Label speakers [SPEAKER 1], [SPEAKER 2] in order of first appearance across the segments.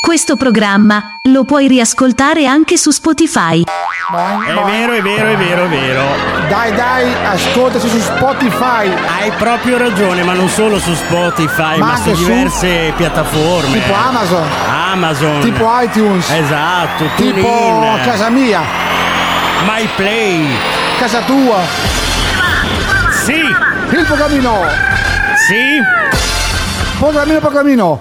[SPEAKER 1] Questo programma lo puoi riascoltare anche su Spotify.
[SPEAKER 2] È vero.
[SPEAKER 3] Dai, ascoltaci su Spotify.
[SPEAKER 2] Hai proprio ragione, ma non solo su Spotify, ma su diverse piattaforme.
[SPEAKER 3] Tipo Amazon. Tipo iTunes.
[SPEAKER 2] Esatto.
[SPEAKER 3] Tipo Casa Mia.
[SPEAKER 2] MyPlay.
[SPEAKER 3] Casa tua.
[SPEAKER 2] Sì.
[SPEAKER 3] Il programmino.
[SPEAKER 2] Sì.
[SPEAKER 3] Programmino.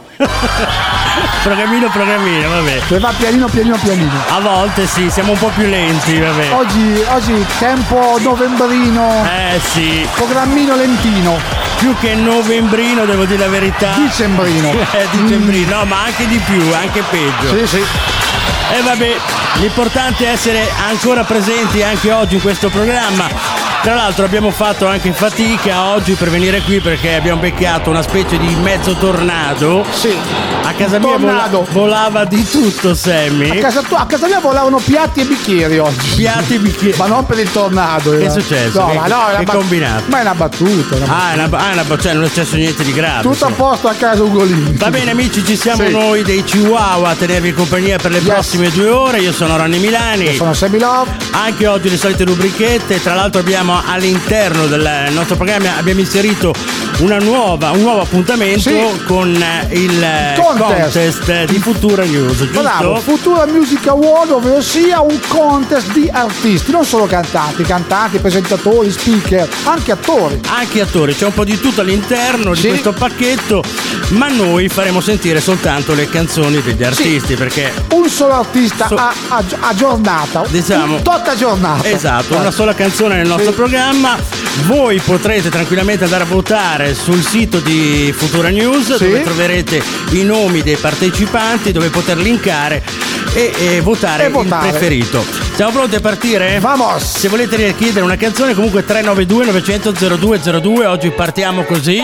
[SPEAKER 2] Programmino, vabbè.
[SPEAKER 3] Dove va pianino.
[SPEAKER 2] A volte sì, siamo un po' più lenti, vabbè.
[SPEAKER 3] Oggi tempo novembrino.
[SPEAKER 2] Sì.
[SPEAKER 3] Programmino lentino.
[SPEAKER 2] Più che novembrino, devo dire la verità.
[SPEAKER 3] Dicembrino.
[SPEAKER 2] Dicembrino, no, ma anche di più, anche peggio.
[SPEAKER 3] Sì.
[SPEAKER 2] E vabbè, l'importante è essere ancora presenti anche oggi in questo programma. Tra l'altro abbiamo fatto anche fatica oggi per venire qui perché abbiamo beccato una specie di mezzo tornado.
[SPEAKER 3] Sì.
[SPEAKER 2] A casa mia volava di tutto, Sammy.
[SPEAKER 3] A casa mia volavano piatti e bicchieri oggi.
[SPEAKER 2] Piatti e bicchieri.
[SPEAKER 3] Ma non per il tornado.
[SPEAKER 2] Che è successo? Che è combinato?
[SPEAKER 3] Ma è una battuta.
[SPEAKER 2] Cioè non è successo niente di grave.
[SPEAKER 3] Tutto a posto a casa Ugolini.
[SPEAKER 2] Va bene amici, ci siamo noi dei Chihuahua a tenervi compagnia per le prossime 2 ore. Io sono Ronny Milani.
[SPEAKER 3] Io sono Sammy Love.
[SPEAKER 2] Anche oggi le solite rubrichette. Tra l'altro abbiamo all'interno del nostro programma abbiamo inserito un nuovo appuntamento con il contest di Futura News, giusto?
[SPEAKER 3] Bravo, Futura Music Award, ovvero sia un contest di artisti, non solo cantanti, presentatori, speaker, anche attori.
[SPEAKER 2] C'è un po' di tutto all'interno di questo pacchetto, ma noi faremo sentire soltanto le canzoni degli artisti, perché
[SPEAKER 3] un solo artista a giornata,
[SPEAKER 2] diciamo,
[SPEAKER 3] tutta giornata.
[SPEAKER 2] Esatto, una sola canzone nel nostro programma. Voi potrete tranquillamente andare a votare sul sito di Futura News, dove troverete i nomi dei partecipanti, dove poter linkare e votare il preferito. Siamo pronti a partire?
[SPEAKER 3] Vamos!
[SPEAKER 2] Se volete chiedere una canzone, comunque 392 900 0202. Oggi partiamo così.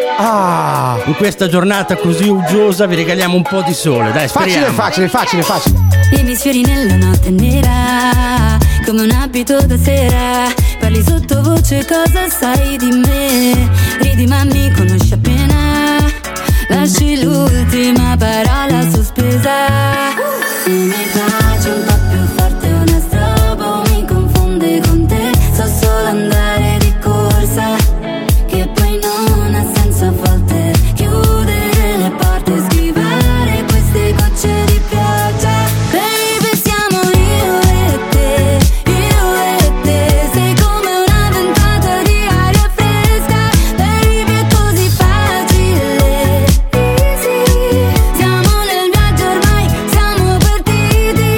[SPEAKER 2] In questa giornata così uggiosa vi regaliamo un po' di sole. Dai, speriamo.
[SPEAKER 3] Facile.
[SPEAKER 4] I miei sfiori nella notte nera, come un abito da sera. Parli sottovoce, cosa sai di me? Ridi ma mi conosci appena. Lasci l'ultima parola sospesa. Se mi piace un po' più forte una strobo, mi confonde con te. So solo andare di corsa, che poi non ha senso a volte. Chiudere le porte, schivare queste gocce di pioggia. Baby, siamo io e te. Sei come una ventata di aria fresca. Baby, è così facile. Easy. Siamo nel viaggio ormai, siamo partiti.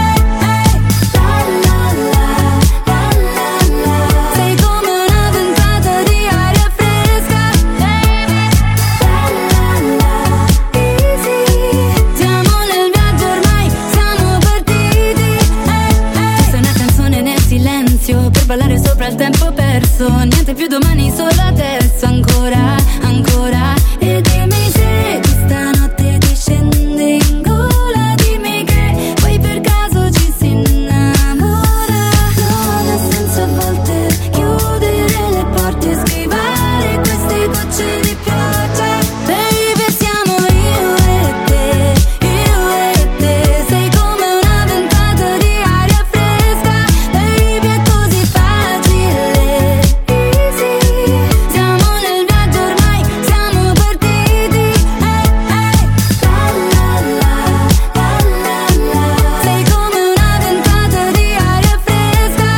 [SPEAKER 4] La la la. Sei come una ventata di aria fresca. Baby, easy. Siamo nel viaggio ormai, siamo partiti. Questa è una canzone nel silenzio, per ballare sopra il tempo perso. Niente più domani, solo adesso, ancora. E dimmi se questa notte ti scende in gola. Dimmi che poi per caso ci si innamora. Non ha senso a volte chiudere le porte e schivare queste gocce di pioggia. Baby, siamo io e te. Sei come una ventata di aria fresca. Baby, è così facile. Easy. Siamo nel viaggio ormai, siamo partiti. Sei come una ventata di aria fresca.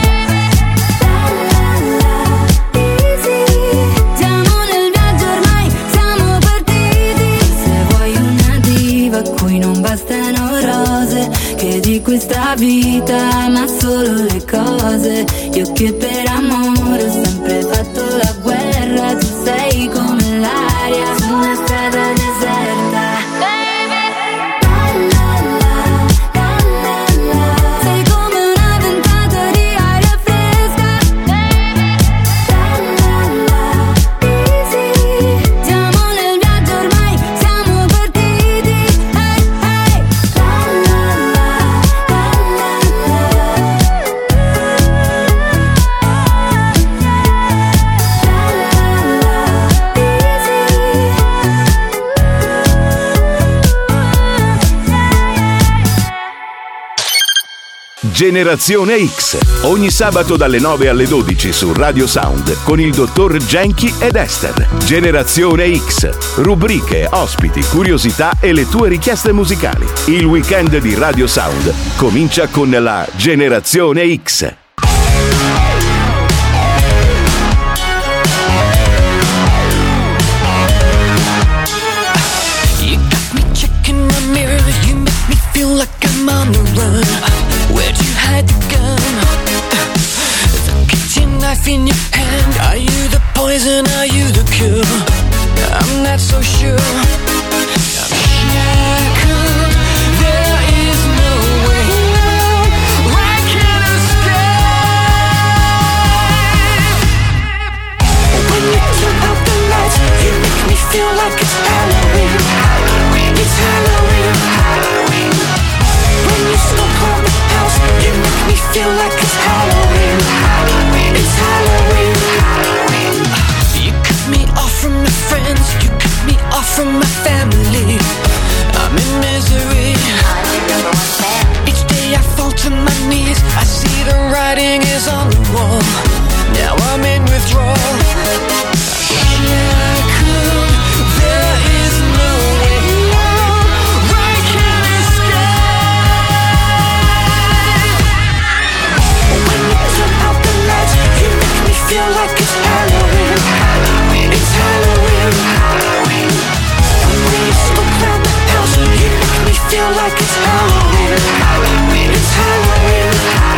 [SPEAKER 4] Easy. Siamo nel viaggio ormai, siamo partiti. Se vuoi una diva a cui non bastano rose, che di questa vita ma solo le cose. Io che per amore ho sempre fatto la guerra. Tu sei come l'aria su una strada deserta. Sei come una ventata di aria fresca. Easy. Siamo nel viaggio ormai, siamo partiti.
[SPEAKER 5] Generazione X, ogni sabato dalle 9 alle 12 su Radio Sound con il dottor Genchi ed Esther. Generazione X, rubriche, ospiti, curiosità e le tue richieste musicali. Il weekend di Radio Sound comincia con la Generazione X.
[SPEAKER 6] Like I'm on the run. Where'd you hide the gun? The kitchen knife in your hand. Are you the poison? Are you the cure? I'm not so sure. I'm shackled. There is no way out. I can't escape. When you turn out the lights, you make me feel like it's Halloween. It's Halloween. When you smoke on the house, you make me feel like it's Halloween. It's Halloween. You cut me off from my friends, you cut me off from my family. I'm in misery. Each day I fall to my knees, I see the writing is on the wall. Now I'm in withdrawal. Shackled, there is no way out. I can't feel like it's Halloween. It's Halloween. And when you smoke around the house, you make me feel like it's Halloween. It's Halloween.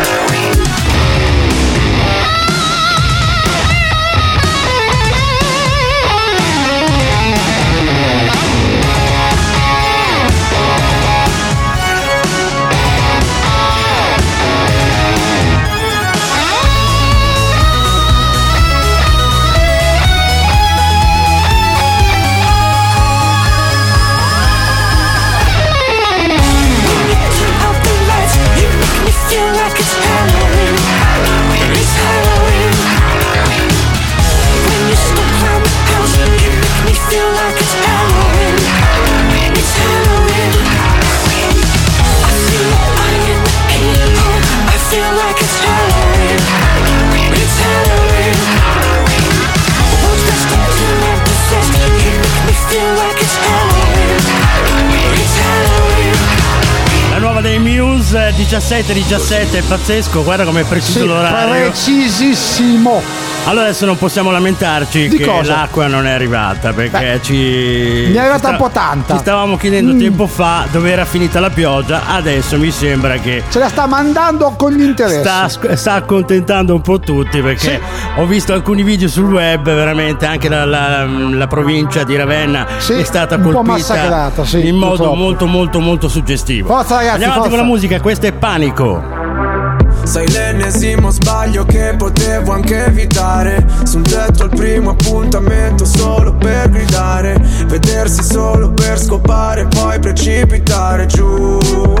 [SPEAKER 2] Dei Muse 17 è pazzesco, guarda come è preciso l'orario.
[SPEAKER 3] Precisissimo.
[SPEAKER 2] Allora adesso non possiamo lamentarci
[SPEAKER 3] di
[SPEAKER 2] che
[SPEAKER 3] cosa?
[SPEAKER 2] L'acqua non è arrivata, perché
[SPEAKER 3] mi è arrivata un po' tanta.
[SPEAKER 2] Ci stavamo chiedendo tempo fa dove era finita la pioggia, adesso mi sembra che
[SPEAKER 3] ce la sta mandando con gli interessi.
[SPEAKER 2] Sta accontentando un po' tutti, perché ho visto alcuni video sul web, veramente anche la provincia di Ravenna è stata colpita, un po' massacrata, in modo molto suggestivo.
[SPEAKER 3] Forza ragazzi,
[SPEAKER 2] andiamo avanti con la musica, questo è Panico.
[SPEAKER 7] Sei l'ennesimo sbaglio che potevo anche evitare. Sul tetto il primo appuntamento solo per gridare, vedersi solo per scopare, poi precipitare giù.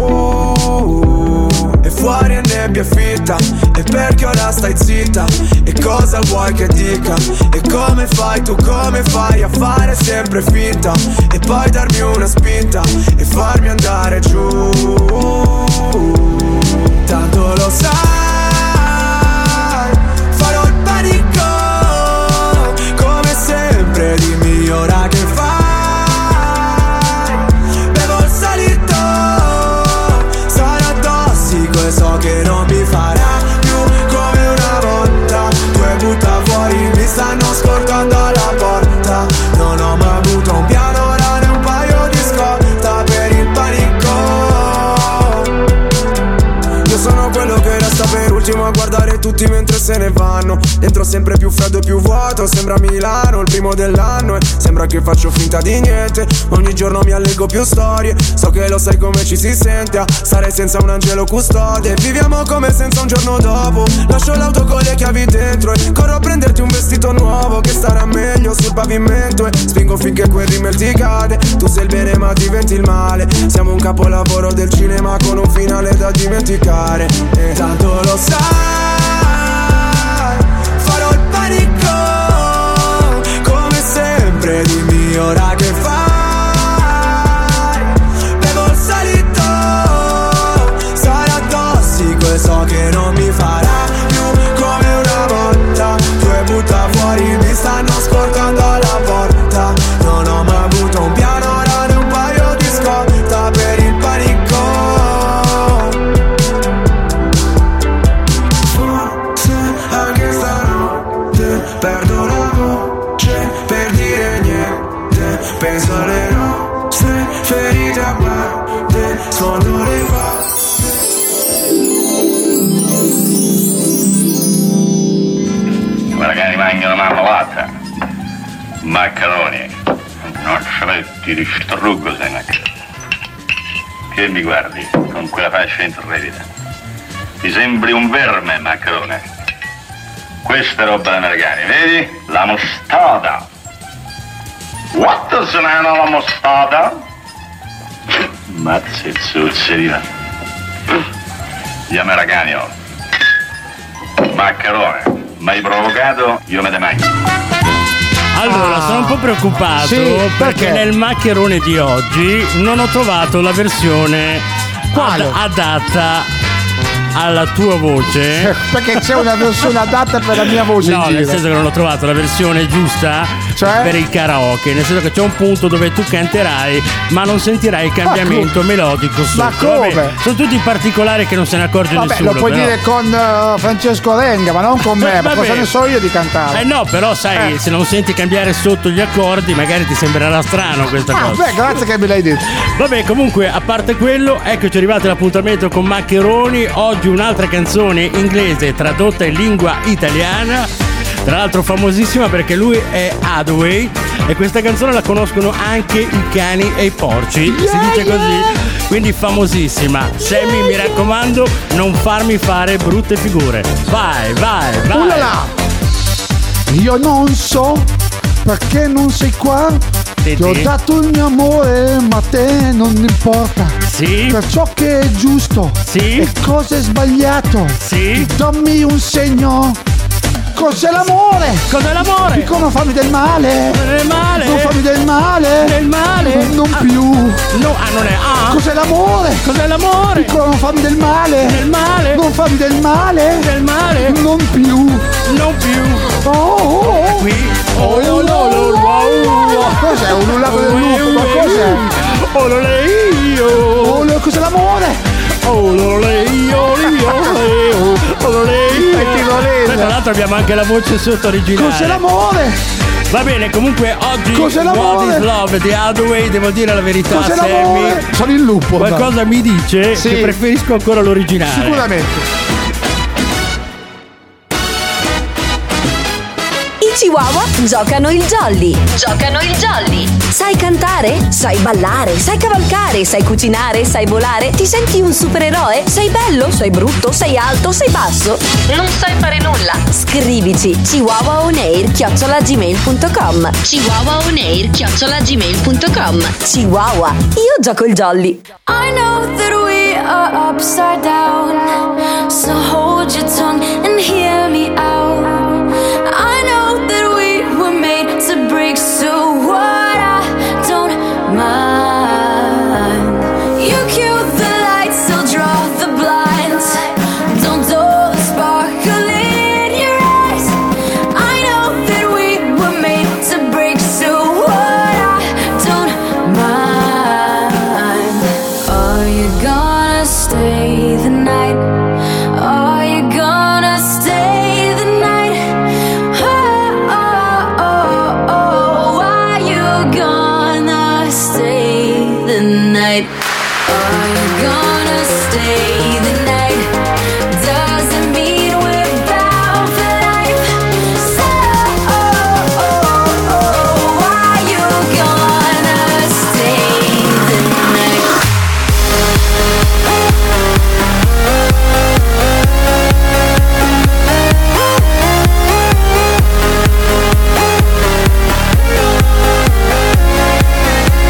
[SPEAKER 7] E fuori è nebbia fitta, e perché ora stai zitta? E cosa vuoi che dica? E come fai tu, come fai a fare sempre finta? E poi darmi una spinta e farmi andare giù. Tanto lo sai, farò il panico, come sempre, dimmi ora che fai. Bevo il salito, sarà tossico e so che non mi farà più come una volta. Tu hai butta fuori, mi stanno scortando alla porta. Non ho mai avuto un piano, ora ne un paio di scorta per il panico. Sono quello che resta per ultimo a guardare tutti mentre se ne vanno. Dentro sempre più freddo e più vuoto, sembra Milano il primo dell'anno, e sembra che faccio finta di niente. Ogni giorno mi allego più storie, so che lo sai come ci si sente a stare senza un angelo custode. Viviamo come senza un giorno dopo, lascio l'auto con le chiavi dentro e corro a prenderti un vestito nuovo che starà meglio sul pavimento, e spingo finché quel rimel ti cade. Tu sei il bene ma diventi il male, siamo un capolavoro del cinema con un finale da dimenticare. E tanto lo sai, farò il panico, come sempre, dimmi ora che fai. Bevo il salito, sarà tossico e so quando arriva.
[SPEAKER 8] Guarda che mangiano marmellata, maccheroni, noccioletti di struggo, sei una... Che mi guardi con quella faccia intrepida? Ti sembri un verme, maccherone. Questa è roba americana, vedi? La mostarda. What se ne la mostarda? Mazzi zuzzeriva. Gli americani, oh. Maccherone, mi hai provocato, io me ne mangio.
[SPEAKER 2] Allora, sono un po' preoccupato perché nel maccherone di oggi non ho trovato la versione adatta alla tua voce.
[SPEAKER 3] Perché c'è una versione adatta per la mia voce?
[SPEAKER 2] No, nel senso che non ho trovato la versione giusta per il karaoke. Nel senso che c'è un punto dove tu canterai, ma non sentirai il cambiamento melodico sotto.
[SPEAKER 3] Ma come?
[SPEAKER 2] Vabbè, sono tutti particolari che non se ne accorge nessuno.
[SPEAKER 3] Lo puoi dire con Francesco Renga, ma non con me. Ma cosa ne so io di cantare?
[SPEAKER 2] No, però sai, se non senti cambiare sotto gli accordi, magari ti sembrerà strano questa cosa.
[SPEAKER 3] Beh, grazie che me l'hai detto.
[SPEAKER 2] Vabbè, comunque, a parte quello, eccoci arrivati all'appuntamento con Maccheroni. Oggi un'altra canzone inglese tradotta in lingua italiana, tra l'altro famosissima perché lui è Hathaway e questa canzone la conoscono anche i cani e i porci, si dice così, quindi famosissima. Sammy, mi raccomando, non farmi fare brutte figure. Vai.
[SPEAKER 3] Ulala. Io non so perché non sei qua. Ti ho dato il mio amore, ma a te non importa.
[SPEAKER 2] Sì.
[SPEAKER 3] Per ciò che è giusto.
[SPEAKER 2] Sì.
[SPEAKER 3] E cosa è sbagliato.
[SPEAKER 2] Sì.
[SPEAKER 3] Dammi un segno. Cos'è l'amore?
[SPEAKER 2] Cos'è l'amore?
[SPEAKER 3] Dico non farmi del male.
[SPEAKER 2] Del male.
[SPEAKER 3] Non farmi del male.
[SPEAKER 2] Del male.
[SPEAKER 3] Non più.
[SPEAKER 2] No, non è.
[SPEAKER 3] Cos'è l'amore?
[SPEAKER 2] Cos'è l'amore?
[SPEAKER 3] Dico non farmi del male.
[SPEAKER 2] Del male.
[SPEAKER 3] Non farmi del male.
[SPEAKER 2] Del male.
[SPEAKER 3] Non più.
[SPEAKER 2] Non più.
[SPEAKER 3] Oh.
[SPEAKER 2] Qui.
[SPEAKER 3] Cos'è? Un ullato del lupo? Ma cos'è? Cos'è l'amore?
[SPEAKER 2] Tra l'altro abbiamo anche la voce sotto originale.
[SPEAKER 3] Cos'è l'amore?
[SPEAKER 2] Va bene, comunque oggi
[SPEAKER 3] Cos'è l'amore?
[SPEAKER 2] What is Love di Hathaway, devo dire la verità,
[SPEAKER 3] Cos'è
[SPEAKER 2] Sammy,
[SPEAKER 3] l'amore? Sono il lupo.
[SPEAKER 2] qualcosa mi dice che preferisco ancora l'originale.
[SPEAKER 3] Sicuramente.
[SPEAKER 9] I Chihuahua giocano il jolly. Sai cantare? Sai ballare? Sai cavalcare? Sai cucinare? Sai volare? Ti senti un supereroe? Sei bello? Sei brutto? Sei alto? Sei basso? Non sai fare nulla? Scrivici chihuahuaonair@gmail.com. Chihuahua, io gioco il jolly.
[SPEAKER 4] I know that we are upside down, so hold your tongue and hear me out. I know that we were made to break, so what I don't mind. You cue the lights, I'll draw the blinds. Don't dull the sparkle in your eyes. I know that we were made to break, so what I don't mind. Are you gonna stay the night? Are you gonna stay the night? Oh, are you gonna stay the night? Are you gonna stay the night? Doesn't mean we're bound for life. So, are you gonna stay the night?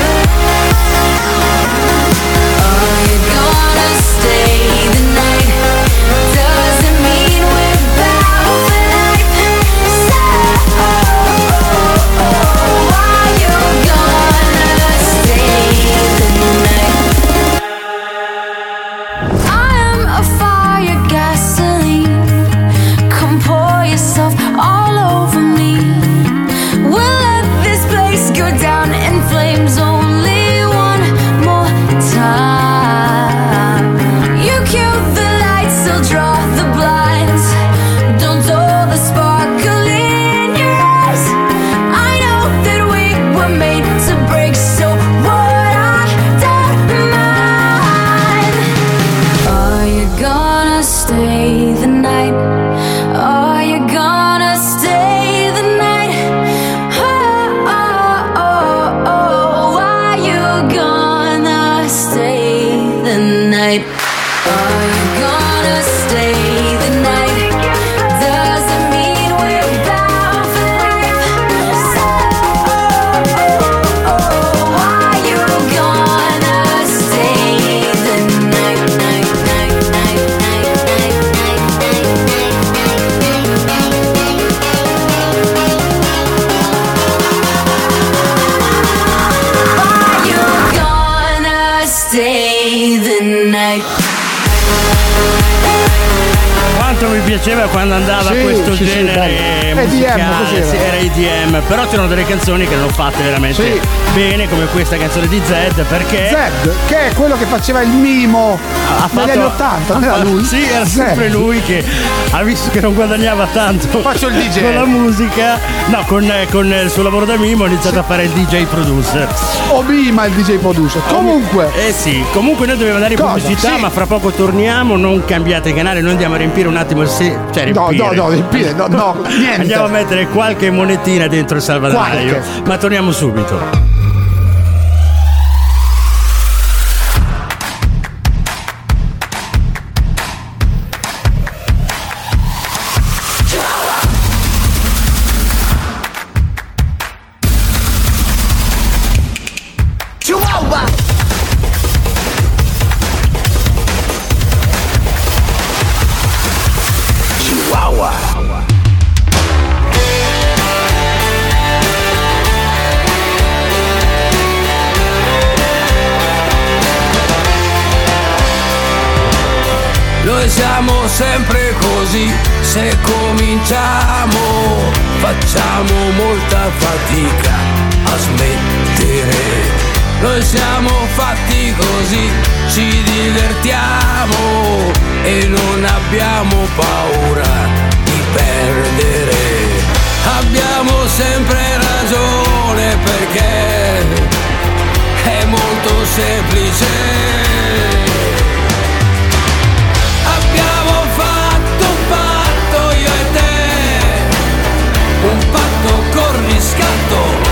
[SPEAKER 4] Are you gonna stay the night? Are you gonna stay the night? Doesn't mean we're bound for life. So, are you gonna stay the night, night, night, night, night, night, night, night, Are you gonna stay the night?
[SPEAKER 2] Quanto mi piaceva quando andava questo genere musicale,
[SPEAKER 3] EDM,
[SPEAKER 2] era EDM, però c'erano delle canzoni che erano fatte veramente bene, come questa canzone di Zed, perché
[SPEAKER 3] Zed, che è quello che faceva il mimo negli anni 80, non era lui?
[SPEAKER 2] Sì, era sempre lui che ha visto che non guadagnava tanto.
[SPEAKER 3] Faccio il DJ
[SPEAKER 2] con la musica, no, con il suo lavoro da mimo ha iniziato a fare il DJ producer.
[SPEAKER 3] O Mima il DJ producer. Comunque.
[SPEAKER 2] Comunque noi dobbiamo andare in pubblicità, ma fra poco torniamo, non cambiate canale, noi andiamo a riempire un attimo riempire.
[SPEAKER 3] No, niente.
[SPEAKER 2] Andiamo a mettere qualche monetina dentro il salvadanaio, ma torniamo subito.
[SPEAKER 10] Noi siamo sempre così, se cominciamo facciamo molta fatica a smettere. Noi siamo fatti così, ci divertiamo e non abbiamo paura di perdere. Abbiamo sempre ragione perché è molto semplice. Abbiamo fatto un patto io e te, un patto col riscatto.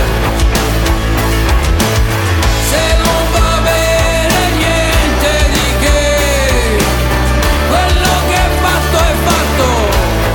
[SPEAKER 10] Se non va bene niente di che, quello che è fatto è fatto.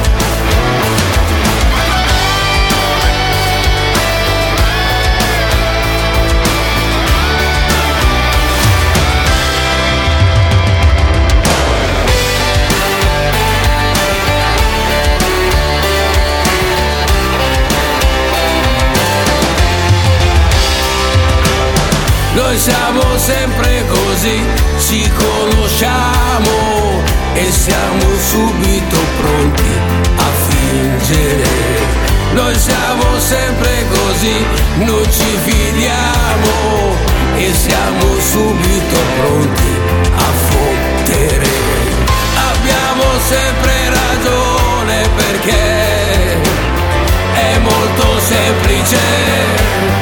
[SPEAKER 10] Noi siamo sempre così, ci conosciamo e siamo subito pronti a fingere. Noi siamo sempre così, non ci fidiamo e siamo subito pronti a fottere. Abbiamo sempre ragione perché è molto semplice.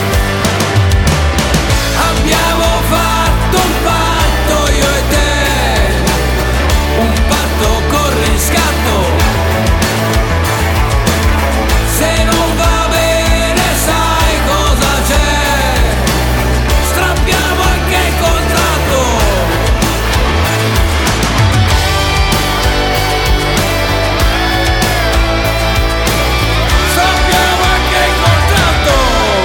[SPEAKER 10] Abbiamo fatto un patto io e te, un patto col riscatto. Se non va bene sai cosa c'è, strappiamo anche il contratto. Strappiamo anche il contratto.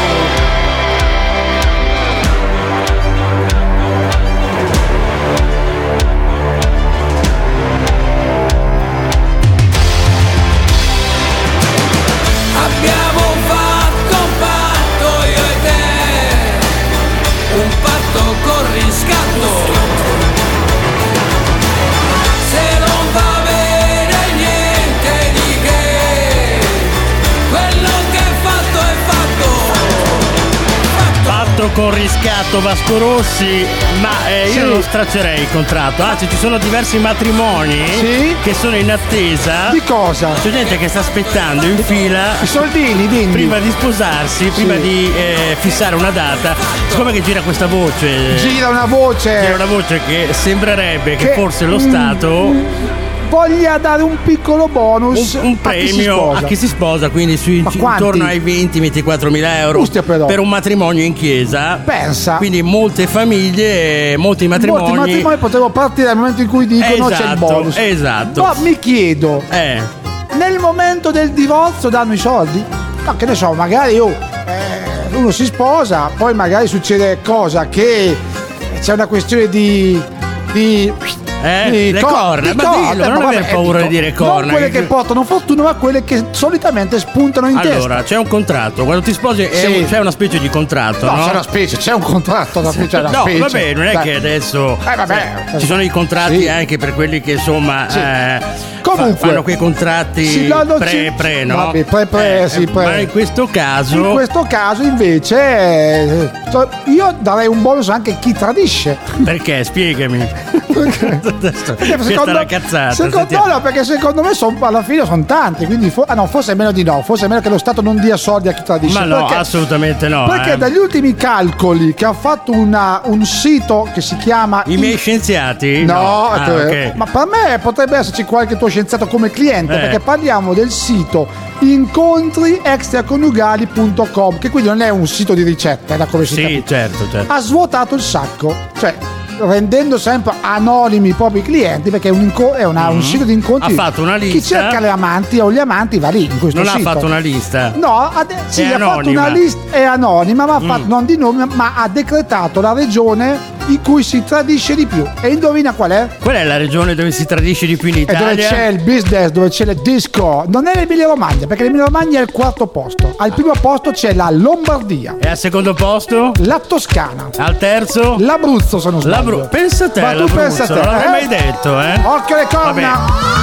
[SPEAKER 10] Abbiamo fatto un patto io e te, un patto col riscatto. Se non va bene niente di che, quello che è fatto.
[SPEAKER 2] Patto con riscatto Vasco Rossi, ma io non straccerei il contratto, anzi ci sono diversi matrimoni che sono in attesa.
[SPEAKER 3] Di cosa?
[SPEAKER 2] C'è gente che sta aspettando in fila
[SPEAKER 3] i soldini, dimmi.
[SPEAKER 2] prima di sposarsi, prima di fissare una data. Siccome che gira questa voce,
[SPEAKER 3] Gira una voce
[SPEAKER 2] che sembrerebbe che forse lo Stato
[SPEAKER 3] voglia dare un piccolo bonus,
[SPEAKER 2] un premio a chi si sposa, quindi intorno ai 20-24 mila euro per un matrimonio in chiesa.
[SPEAKER 3] Pensa.
[SPEAKER 2] Quindi molte famiglie, molti matrimoni.
[SPEAKER 3] Molti matrimoni potevo partire dal momento in cui dicono c'è il bonus.
[SPEAKER 2] Esatto.
[SPEAKER 3] Ma mi chiedo, nel momento del divorzio danno i soldi? No, che ne so, magari uno si sposa, poi magari succede cosa che c'è una questione di
[SPEAKER 2] le corna, ma dillo, non aver paura di dire corna.
[SPEAKER 3] Non quelle che portano fortuna, ma quelle che solitamente spuntano in testa.
[SPEAKER 2] Allora, c'è un contratto, quando ti sposi c'è una specie di contratto, no?
[SPEAKER 3] C'è un contratto da specie.
[SPEAKER 2] No, vabbè, non è che adesso ci sono i contratti anche per quelli che insomma
[SPEAKER 3] comunque
[SPEAKER 2] fanno quei contratti pre, no?
[SPEAKER 3] Vabbè, pre.
[SPEAKER 2] Ma in questo caso
[SPEAKER 3] invece io darei un bonus anche a chi tradisce.
[SPEAKER 2] Perché? Spiegami.
[SPEAKER 3] Perché secondo me alla fine sono tanti, quindi forse è meno di no, forse è meno che lo Stato non dia soldi a chi tradisce.
[SPEAKER 2] Ma no, assolutamente no.
[SPEAKER 3] Perché dagli ultimi calcoli che ha fatto un sito che si chiama
[SPEAKER 2] I miei scienziati?
[SPEAKER 3] No,
[SPEAKER 2] okay.
[SPEAKER 3] Ma per me potrebbe esserci qualche tuo scienziato come cliente, perché parliamo del sito incontriextraconiugali.com, che quindi non è un sito di ricette, da come si capisce.
[SPEAKER 2] Certo.
[SPEAKER 3] Ha svuotato il sacco, cioè rendendo sempre anonimi i propri clienti, perché è un sito di incontri.
[SPEAKER 2] Ha fatto una lista.
[SPEAKER 3] Chi cerca le amanti o gli amanti va lì in questo sito.
[SPEAKER 2] Non ha fatto una lista.
[SPEAKER 3] No, ha fatto una lista, è anonima, ma ha fatto non di nome, ma ha decretato la regione in cui si tradisce di più. E indovina qual è?
[SPEAKER 2] Qual è la regione dove si tradisce di più in Italia?
[SPEAKER 3] Dove c'è il business, dove c'è il disco. Non è l'Emilia Romagna, perché l'Emilia Romagna è il quarto posto. Al primo posto c'è la Lombardia.
[SPEAKER 2] E al secondo posto?
[SPEAKER 3] La Toscana.
[SPEAKER 2] Al terzo?
[SPEAKER 3] L'Abruzzo, se non sbaglio.
[SPEAKER 2] Pensa a te,
[SPEAKER 3] ma tu pensa a te,
[SPEAKER 2] non l'avrei mai detto,
[SPEAKER 3] Occhio alle corna.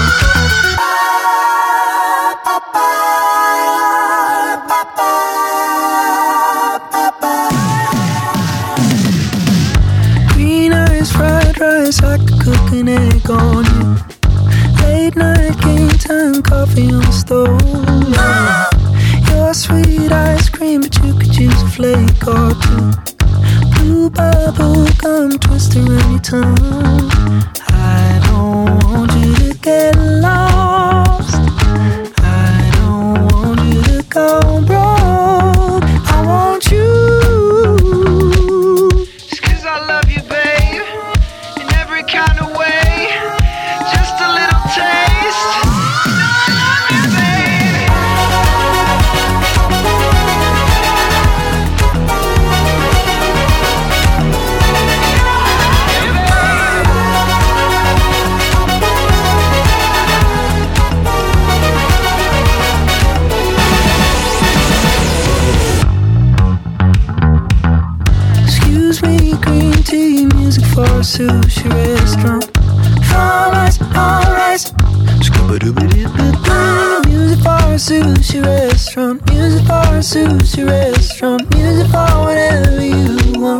[SPEAKER 6] Green eyes, fried rice, I could cook an egg on you. Late night game time, coffee on the stove. Your sweet ice cream, but you could use a flake or two. Blue bubble gum twister around your tongue. I don't want you to get lost. I don't want you to go broke. I want you. Just 'cause I love you, babe, in every kind of way. Just a little taste. I love you, babe. Excuse me, green tea, music for a sushi restaurant. Fried rice, all rice. Music for a sushi restaurant. Music for a sushi restaurant. Music for whatever you want.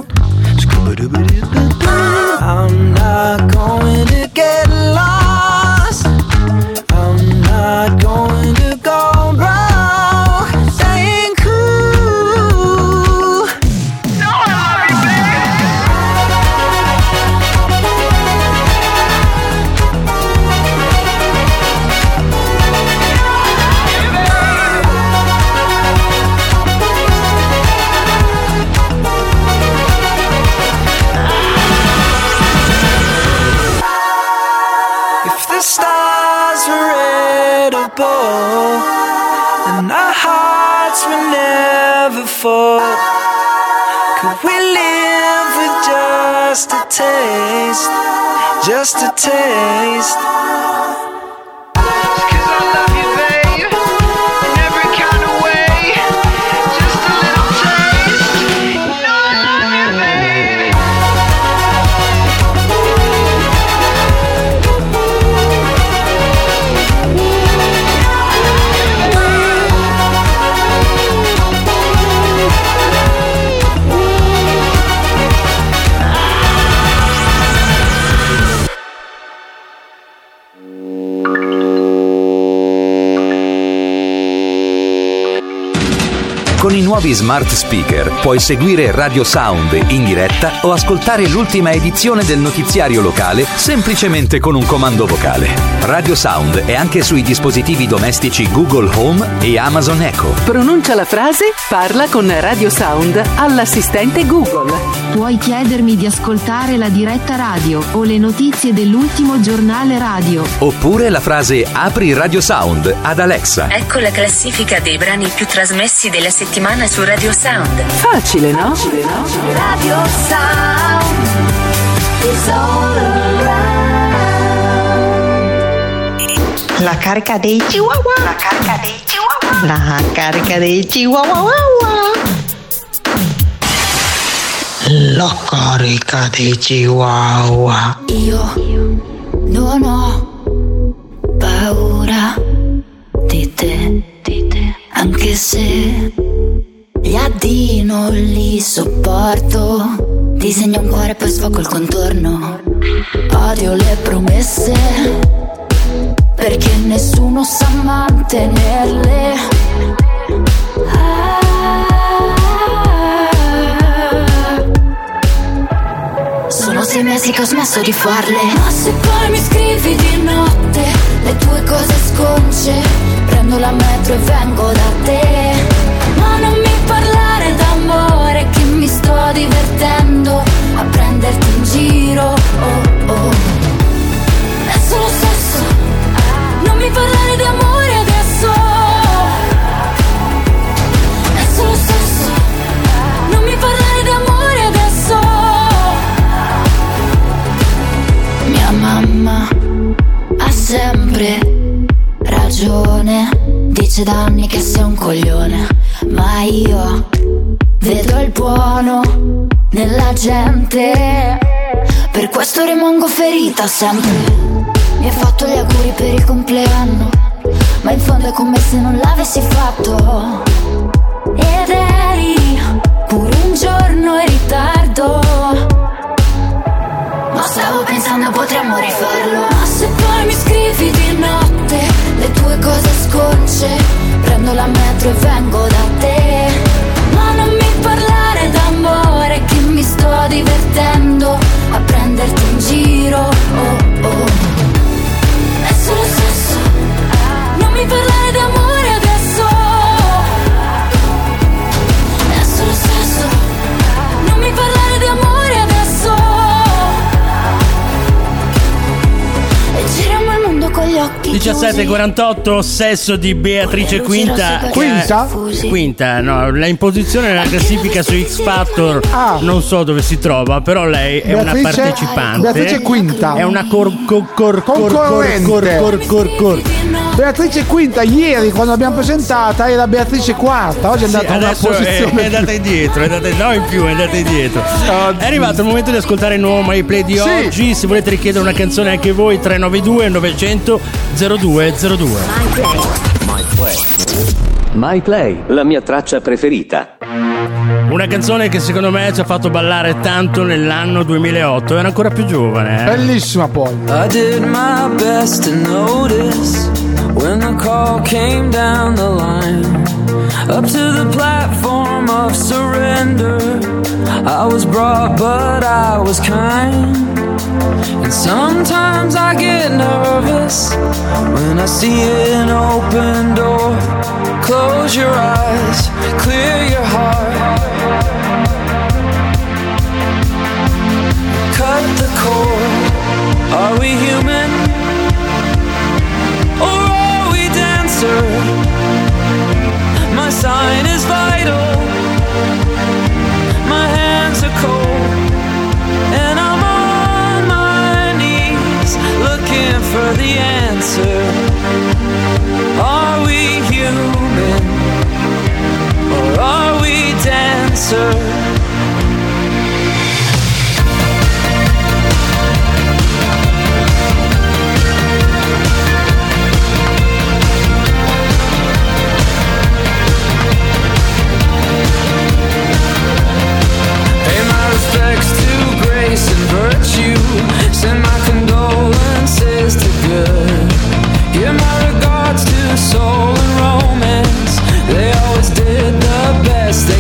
[SPEAKER 6] I'm not going to get lost. I'm not going to go broke. Staying cool. No, I love you, If the stars were edible, then our hearts would never fall. Could we live with just a taste? Just a taste. Just 'cause I love you, babe, in every kind of way. Just a little taste. You know I love you, babe.
[SPEAKER 11] nuovi smart speaker puoi seguire Radio Sound in diretta o ascoltare l'ultima edizione del notiziario locale semplicemente con un comando vocale. Radio Sound è anche sui dispositivi domestici Google Home e Amazon Echo.
[SPEAKER 12] Pronuncia la frase, parla con Radio Sound all'assistente Google.
[SPEAKER 13] Puoi chiedermi di ascoltare la diretta radio o le notizie dell'ultimo giornale radio.
[SPEAKER 11] Oppure la frase apri Radio Sound ad Alexa.
[SPEAKER 14] Ecco la classifica dei brani più trasmessi della settimana su Radio Sound.
[SPEAKER 12] Facile, no?
[SPEAKER 6] Radio Sound is all around.
[SPEAKER 15] La carica dei chihuahua. La carica dei chihuahua. La carica dei chihuahua. La carica dei chihuahua.
[SPEAKER 4] Io non ho paura di te, anche se gli addii non li sopporto. Disegno un cuore e poi sfoco il contorno. Odio le promesse perché nessuno sa mantenerle. Sono 6 mesi che ho smesso di farle. Ma se poi mi scrivi di notte le tue cose sconce, prendo la metro e vengo da te. Ma non mi parlare d'amore, che mi sto divertendo a prenderti in giro. Oh oh, è solo sesso, non mi parlare di amore adesso. È solo sesso, non mi parlare di amore adesso. Mia mamma ha sempre ragione, dice da anni che sei un coglione, ma io vedo il buono nella gente, per questo rimango ferita sempre. Mi hai fatto gli auguri per il compleanno, ma in fondo è come se non l'avessi fatto. Ed eri pure un giorno in ritardo, ma stavo pensando potremmo rifarlo. Ma se poi mi scrivi di notte le tue cose sconce, prendo la metro e vengo da te. Ma non mi parlare d'amore, che mi sto divertendo a prenderti in giro. Oh oh, è solo sesso, non mi parlare di amore adesso. È solo sesso, non mi parlare di amore adesso. E giriamo il mondo con gli occhi
[SPEAKER 2] 17:48, sesso di Beatrice Quinta. Quinta, no, la imposizione nella classifica su X Factor. Non so dove si trova, però lei è una partecipante.
[SPEAKER 3] Beatrice Quinta
[SPEAKER 2] è una
[SPEAKER 3] Beatrice Quinta ieri quando l'abbiamo presentata era Beatrice Quarta, oggi è andata una posizione.
[SPEAKER 2] È andata indietro, è andata indietro. È arrivato il momento di ascoltare il nuovo My Play di oggi. Se volete richiedere una canzone anche voi, 392 900 0202.
[SPEAKER 11] My Play, la mia traccia preferita.
[SPEAKER 2] Una canzone che secondo me ci ha fatto ballare tanto nell'anno 2008. Era ancora più giovane.
[SPEAKER 3] Bellissima poi.
[SPEAKER 10] I did my best to notice when the call came down the line, up to the platform of surrender. I was brought but I was kind. And sometimes I get nervous when I see an open door. Close your eyes, clear your heart, cut the cord. Are we human or are we dancer? My sign is vital, my hands are cold, and I'm on my knees looking for the answer. Are we human or are we dancer? Pay my respects to grace and virtue, send my condolences to good. Give my regards to soul and romance, they always did the best they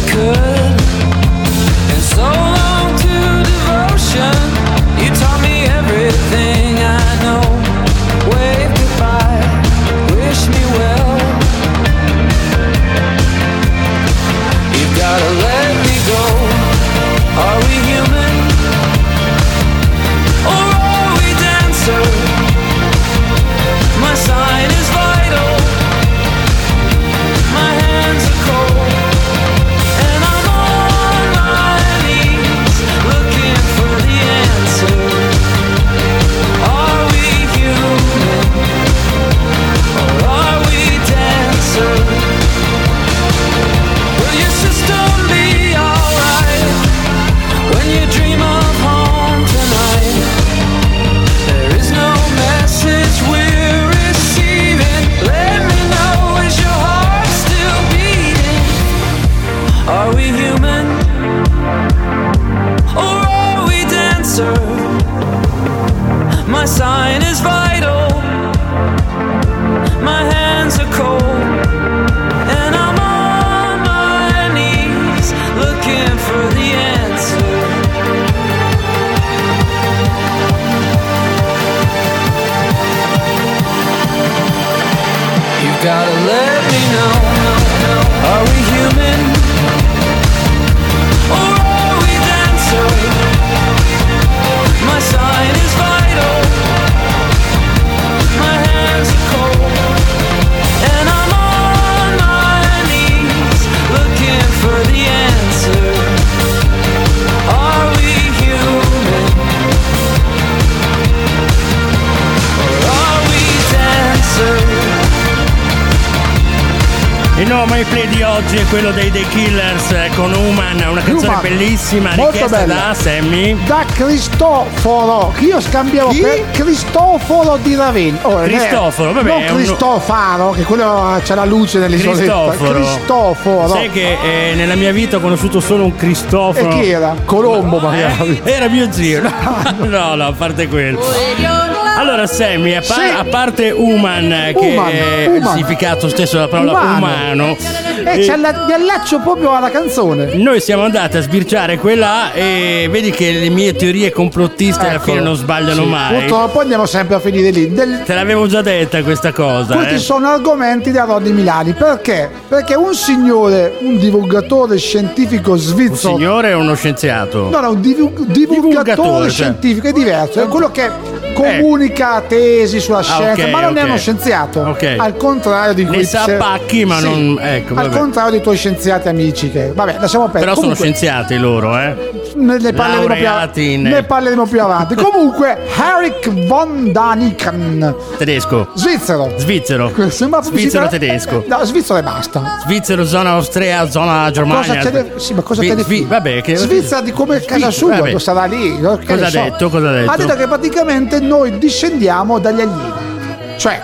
[SPEAKER 10] sign is vital. My hands are cold, and I'm on my knees looking for the answer. You gotta let me know, are we human? Or are we dancing? My sign is vital. My hands are cold, and I'm on my knees looking for the answer. Are we human? Or are we dancers?
[SPEAKER 2] Il nuovo My Play di oggi è quello dei The Killers con Human, una canzone
[SPEAKER 3] Human.
[SPEAKER 2] bellissima,
[SPEAKER 3] Molto
[SPEAKER 2] richiesta
[SPEAKER 3] bella.
[SPEAKER 2] da Sammy.
[SPEAKER 3] Da Cristoforo, che io scambiavo per Cristoforo di Ravenna.
[SPEAKER 2] Cristoforo, vabbè,
[SPEAKER 3] non
[SPEAKER 2] è uno-
[SPEAKER 3] Cristofaro, che quello c'ha la luce nell'isoletta. Cristoforo.
[SPEAKER 2] Sai che nella mia vita ho conosciuto solo un Cristoforo.
[SPEAKER 3] E chi era? Colombo magari.
[SPEAKER 2] Era mio zio. No, a parte quello. Allora Sammy, a parte Human, che è il
[SPEAKER 3] Human.
[SPEAKER 2] significato stesso della parola umano,
[SPEAKER 3] E mi allaccio proprio alla canzone.
[SPEAKER 2] noi siamo andati a sbirciare quella e vedi che le mie teorie complottiste alla fine non sbagliano
[SPEAKER 3] Sì,
[SPEAKER 2] mai.
[SPEAKER 3] purtroppo andiamo sempre a finire lì.
[SPEAKER 2] Te l'avevo già detta questa cosa.
[SPEAKER 3] Questi sono argomenti da Roddy Milani. Perché? Perché un signore, un divulgatore scientifico
[SPEAKER 2] Un
[SPEAKER 3] svizzero.
[SPEAKER 2] signore o uno scienziato?
[SPEAKER 3] No, un divulgatore scientifico, è diverso, è quello che comunica tesi sulla scienza,
[SPEAKER 2] ok,
[SPEAKER 3] ma non è
[SPEAKER 2] ok.
[SPEAKER 3] uno scienziato.
[SPEAKER 2] Ok.
[SPEAKER 3] Al contrario di
[SPEAKER 2] Ne
[SPEAKER 3] quei
[SPEAKER 2] sa pacchi, ma non- ecco,
[SPEAKER 3] al
[SPEAKER 2] vabbè.
[SPEAKER 3] contrario dei tuoi scienziati amici che vabbè, lasciamo perdere.
[SPEAKER 2] Però sono
[SPEAKER 3] Comunque,
[SPEAKER 2] scienziati loro,
[SPEAKER 3] ne parleremo più avanti. Comunque, Eric von Daniken,
[SPEAKER 2] Tedesco.
[SPEAKER 3] svizzero. Sembra
[SPEAKER 2] Svizzero tedesco.
[SPEAKER 3] No, svizzero e basta.
[SPEAKER 2] Svizzero, zona Austria, zona Germania.
[SPEAKER 3] Cosa c'è sì, ma cosa te ne
[SPEAKER 2] vabbè, che
[SPEAKER 3] Svizzera di come casa sua,
[SPEAKER 2] vabbè.
[SPEAKER 3] sarà lì. Che
[SPEAKER 2] Cosa
[SPEAKER 3] ne
[SPEAKER 2] ha
[SPEAKER 3] so.
[SPEAKER 2] detto? Cosa ha detto?
[SPEAKER 3] Ha detto che praticamente noi discendiamo dagli alieni. Cioè,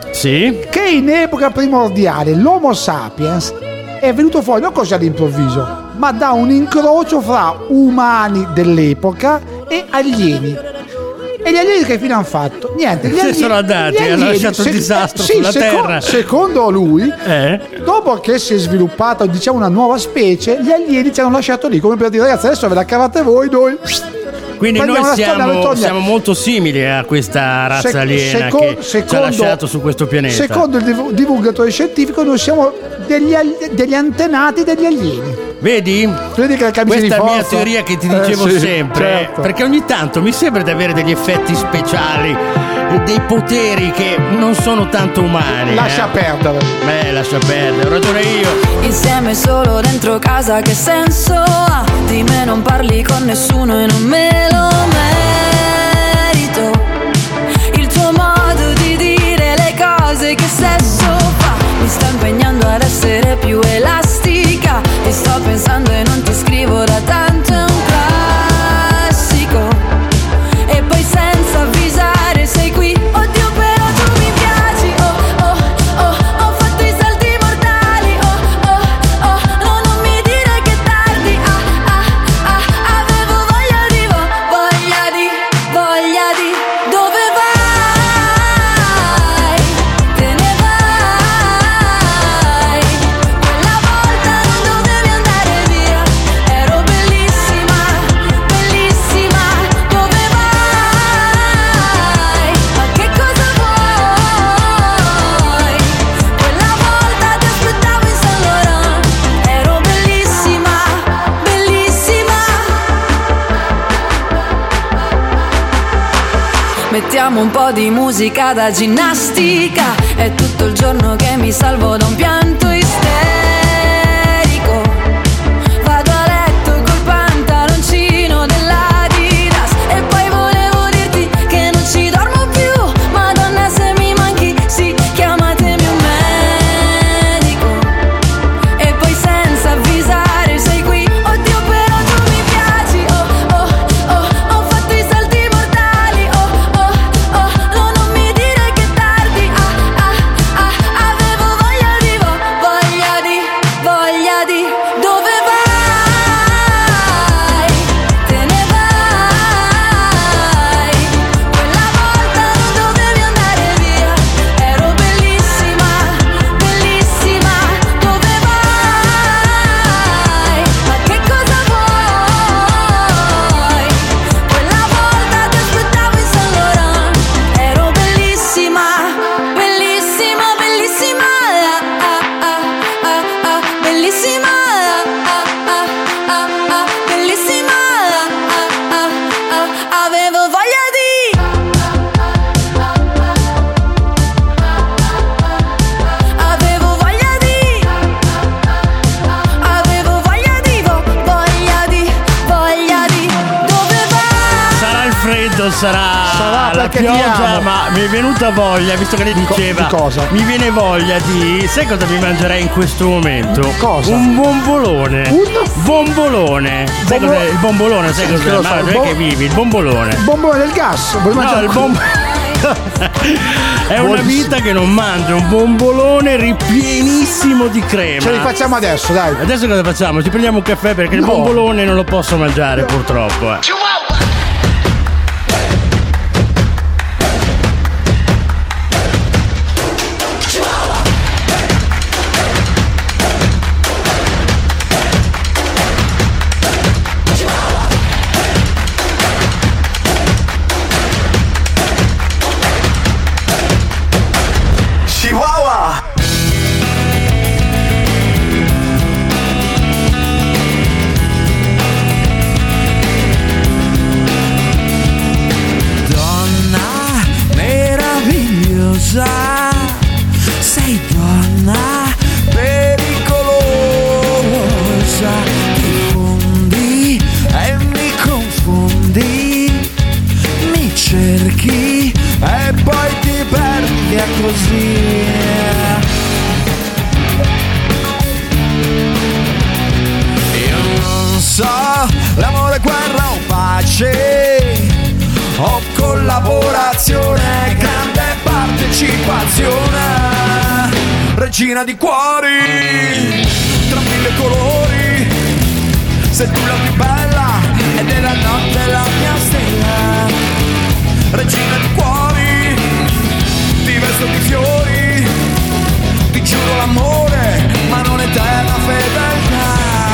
[SPEAKER 2] sì,
[SPEAKER 3] che in epoca primordiale l'Homo sapiens è venuto fuori non così all'improvviso, ma da un incrocio fra umani dell'epoca e alieni. E gli alieni che fine hanno fatto? Niente, gli
[SPEAKER 2] Se
[SPEAKER 3] alieni
[SPEAKER 2] sono andati,
[SPEAKER 3] gli
[SPEAKER 2] hanno lasciato il disastro sulla Terra.
[SPEAKER 3] Secondo lui, dopo che si è sviluppata, diciamo, una nuova specie, gli alieni ci hanno lasciato lì come per dire: ragazzi, adesso ve la cavate voi, noi.
[SPEAKER 2] quindi
[SPEAKER 3] Prendiamo
[SPEAKER 2] noi
[SPEAKER 3] la storia, noi torniamo.
[SPEAKER 2] siamo molto simili a questa razza aliena che ci ha lasciato su questo pianeta.
[SPEAKER 3] Secondo il divulgatore scientifico, noi siamo degli antenati degli alieni.
[SPEAKER 2] Vedi?
[SPEAKER 3] Vedi che la camicia
[SPEAKER 2] Questa
[SPEAKER 3] di
[SPEAKER 2] è la mia
[SPEAKER 3] forza.
[SPEAKER 2] teoria che ti dicevo
[SPEAKER 3] Sì,
[SPEAKER 2] sempre,
[SPEAKER 3] certo.
[SPEAKER 2] perché ogni tanto mi sembra di avere degli effetti speciali, dei poteri che non sono tanto umani.
[SPEAKER 3] Lascia perdere.
[SPEAKER 2] Lascia perdere, ho ragione io.
[SPEAKER 4] Insieme solo dentro casa, che senso ha? Di me non parli con nessuno e non me lo merito. Il tuo modo di dire le cose, che sesso fa? Mi sto impegnando ad essere più elastica. Ti sto pensando e non ti scrivo da tanto, è un classico. E poi senza avvisare sei qui. Oddio, però tu mi piaci. Oh, oh, oh, ho fatto i salti mortali. Oh, oh, oh, no, non mi dire che tardi. Avevo voglia di dove vai? Te ne vai. Quella volta non dovevi andare via. Ero bellissima, bellissima. Dove vai? Ma che cosa vuoi? Quella volta ti aspettavo in Saint Laurent. Ero bellissima, bellissima. Mettiamo un po' di musica da ginnastica. È tutto il giorno che mi salvo da un pianto isterico. Vado a letto col pantaloncino dell'Adidas. E poi volevo dirti che non ci dormo più. Madonna, se mi manchi, sì, chiamatemi un medico. E poi senza avvisare sei qui. Oddio, però tu mi piaci. Oh, oh, oh, ho fatto i salti mortali. Oh, oh, oh, no, non mi dire che tardi. Avevo voglia di
[SPEAKER 2] sarà la
[SPEAKER 3] perché ti
[SPEAKER 2] pioggia,
[SPEAKER 3] amo.
[SPEAKER 2] ma mi è venuta voglia, visto che lei diceva
[SPEAKER 3] di cosa?
[SPEAKER 2] mi viene voglia di, sai cosa mi mangerei in questo momento?
[SPEAKER 3] Cosa?
[SPEAKER 2] Un bombolone. Bombolone. Sai cos'è il bombolone? Sai
[SPEAKER 3] Sì,
[SPEAKER 2] cos'è?
[SPEAKER 3] lo so,
[SPEAKER 2] Ma dov'è che vivi? Il bombolone.
[SPEAKER 3] Il bombone del gas. Vuoi mangiare
[SPEAKER 2] il è una vita che non mangio un bombolone ripienissimo di crema.
[SPEAKER 3] Ce li facciamo adesso, dai.
[SPEAKER 2] Adesso cosa facciamo? Ci prendiamo un caffè perché il bombolone non lo posso mangiare purtroppo.
[SPEAKER 10] Sei donna pericolosa, ti fondi e mi confondi, mi cerchi e poi ti perdi via così. Io non so, l'amore, guerra o pace, o collaborazione, grande partecipazione, regina di cuori, tra mille colori, sei tu la più bella e della notte la mia stella, regina di cuori, ti vesto di fiori, ti giuro l'amore, ma non eterna fedeltà.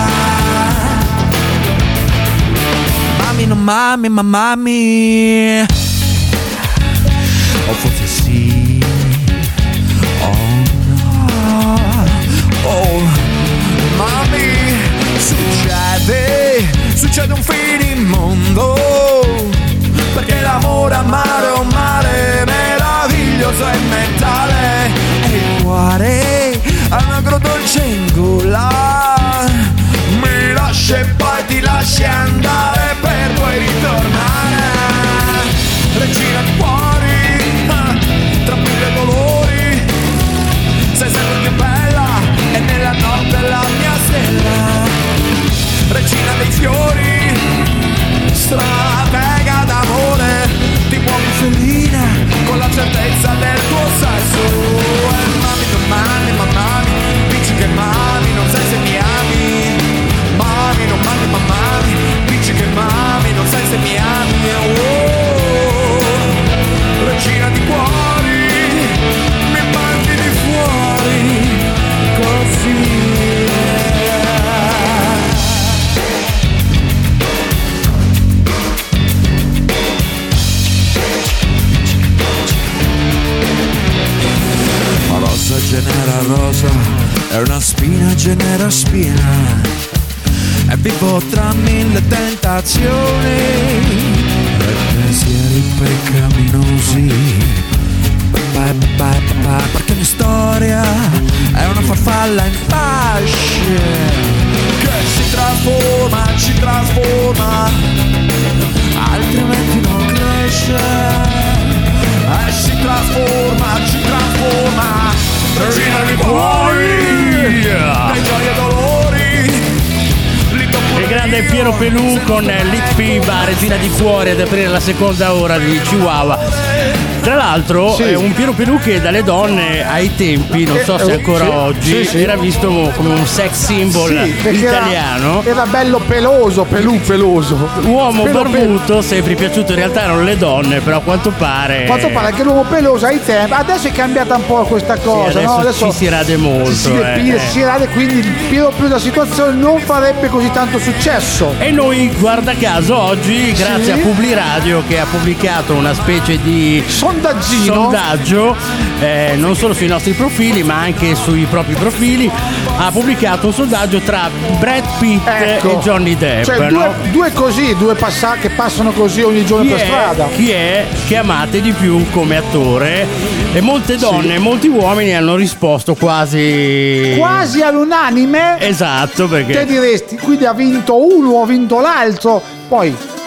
[SPEAKER 10] Mami, non mami, ma mami, o forse sì, oh no, oh mami, succede un finimondo, perché l'amore amare è un mare meraviglioso e mentale, e il cuore ha un agrodolce in gola, mi lascia e poi ti lasci andare per poi ritornare, regina di cuori, tra mille dolori, sei sempre più bella e nella notte la mia stella, regina dei fiori, stratega d'amore, ti muovi felina con la certezza del tuo sesso, e mami domani, ma mami, dici che mami, non sai se mi ami, mami non mami, ma mami, dici che mami, non sai se mi ami, oh, regina di cuori, mi mandi di fuori, così. La rosa genera rosa, e una spina genera spina, e vivo tra mille tentazioni e pensieri peccaminosi. Perché ogni storia è una farfalla in fasce che ci trasforma, altrimenti non cresce, e ci trasforma, regina di cuori, dei gioie e dolori.
[SPEAKER 2] Il grande Piero Pelù con Lit Piva, regina di cuori, ad aprire la seconda ora di Chihuahua. Tra l'altro è un Piero Pelù che dalle donne ai tempi, non so se ancora oggi, era visto come un sex symbol italiano.
[SPEAKER 3] Era bello peloso.
[SPEAKER 2] Uomo barbuto, sempre piaciuto, in realtà erano le donne, però a quanto pare
[SPEAKER 3] che l'uomo peloso ai tempi, adesso è cambiata un po' questa cosa,
[SPEAKER 2] adesso,
[SPEAKER 3] no? Adesso
[SPEAKER 2] ci si rade molto,
[SPEAKER 3] si rade, quindi Piero Pelù la situazione non farebbe così tanto successo.
[SPEAKER 2] E noi, guarda caso, oggi, grazie a Publiradio, che ha pubblicato una specie di sondaggio, non solo sui nostri profili ma anche sui propri profili, ha pubblicato un sondaggio tra Brad Pitt e Johnny Depp,
[SPEAKER 3] cioè due che passano così ogni giorno per strada.
[SPEAKER 2] Chi è che amate di più come attore? E molte donne e molti uomini hanno risposto quasi
[SPEAKER 3] all'unanime.
[SPEAKER 2] Esatto, perché
[SPEAKER 3] te diresti, quindi ha vinto uno, ha vinto l'altro, poi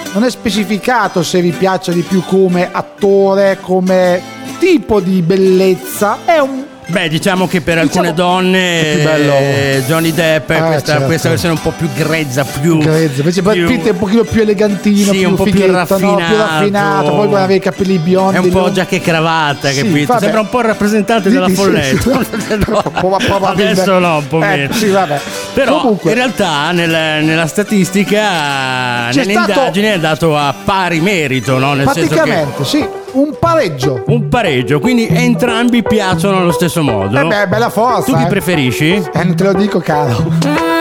[SPEAKER 3] non è specificato se vi piace di più come attore, come tipo di bellezza. È un
[SPEAKER 2] Beh, diciamo che per alcune donne
[SPEAKER 3] è più bello
[SPEAKER 2] Johnny Depp questa versione è un po' più grezza,
[SPEAKER 3] invece Brad Pitt è un pochino più elegantino,
[SPEAKER 2] sì,
[SPEAKER 3] più
[SPEAKER 2] un po'
[SPEAKER 3] fighetto,
[SPEAKER 2] più raffinato,
[SPEAKER 3] più raffinato, poi aveva i capelli biondi,
[SPEAKER 2] è un po' giacca e cravatta,
[SPEAKER 3] sì,
[SPEAKER 2] capito?
[SPEAKER 3] Vabbè.
[SPEAKER 2] Sembra un po' il rappresentante della Folletta. Adesso no, un po' meno.
[SPEAKER 3] Sì, vabbè.
[SPEAKER 2] Però
[SPEAKER 3] comunque,
[SPEAKER 2] in realtà nella statistica,
[SPEAKER 3] c'è
[SPEAKER 2] nelle indagini è andato a pari merito, no? Nel
[SPEAKER 3] praticamente,
[SPEAKER 2] senso che
[SPEAKER 3] sì, un pareggio, quindi entrambi piacciono allo stesso modo.
[SPEAKER 2] Bella forza. Tu chi preferisci?
[SPEAKER 3] Non te lo dico, caro.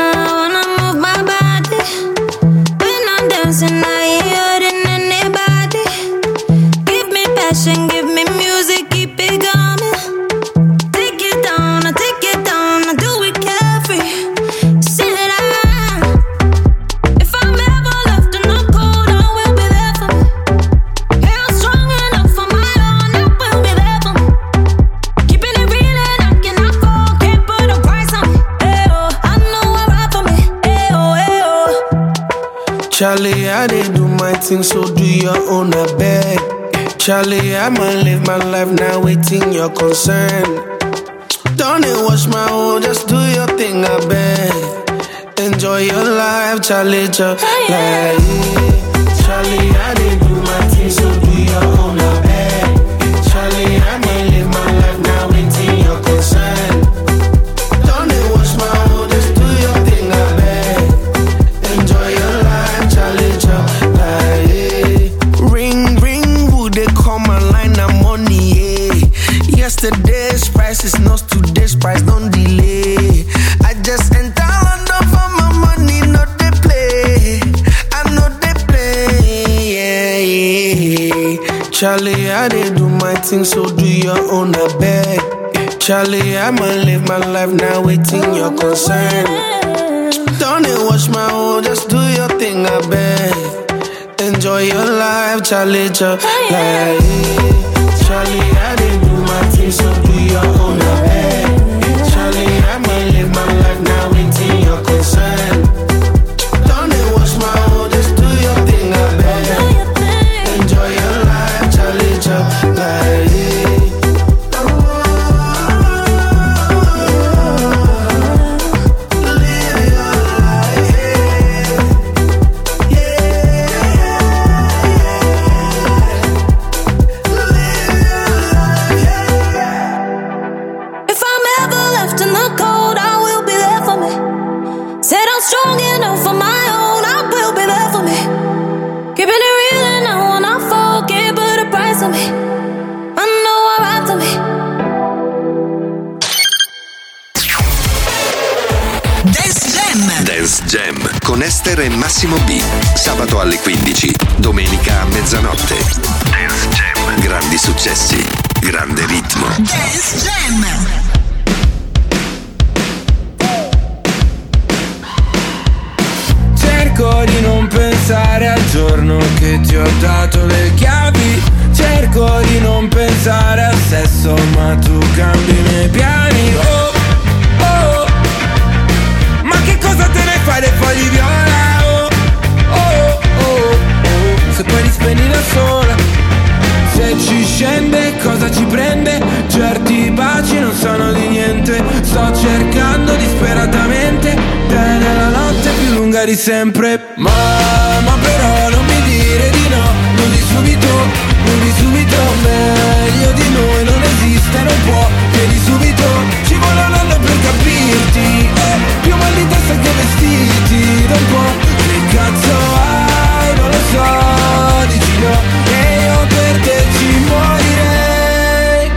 [SPEAKER 16] Charlie, I did do my thing, so do your own, I beg. Charlie, I might live my life now, waiting your concern. Don't wash my own, just do your thing, I beg. Enjoy your life, Charlie, Charlie. Charlie, I did do my thing, so do your own, I beg. Charlie, I might live my life now, waiting your concern. Don't wash my own, just do your thing, I beg. Enjoy your life, Charlie, Charlie. Ring, ring, would they call my line of money, yeah. Yesterday's price is not today's price, don't delay. I just enter London for my money, not they play. I know they play, yeah, yeah. Charlie, I did do my thing, so do your own, I beg. Charlie, I might live my life now, waiting your concern. Don't wash my own, just do your thing, I beg. Enjoy your life, Charlie, Charlie. Charlie, I didn't do my thing, so do your own, I beg. Charlie, I might live my life now, waiting your concern. Don't wash my own, just do your thing, I beg. Enjoy your life, Charlie, Charlie.
[SPEAKER 6] Strong enough for my own, I will be there for me. Keeping it real and I wanna forget, put a price on me. I know I ride to me.
[SPEAKER 17] Dance Jam. Dance Jam con Esther e Massimo B. Sabato alle 15, domenica a mezzanotte. Dance Jam. Grandi successi, grande ritmo.
[SPEAKER 6] Dance Jam.
[SPEAKER 16] Cerco di non pensare al giorno che ti ho dato le chiavi. Cerco di non pensare al sesso, ma tu cambi i miei piani. Oh, oh, ma che cosa te ne fai dei fogli viola? Oh, oh, oh, oh, se poi li spegni da sola. Se ci scende, cosa ci prende? Certi baci non sono di niente. Sto cercando disperatamente, te nella notte più lunga di sempre. Ma però non mi dire di no, non di subito, non di subito. Meglio di noi non esiste, non può. Chiedi subito, ci vuole un anno per capirti. Più mal di testa che vestiti da un po'. Che cazzo hai, non lo so, dici no, e io per te ci morirei.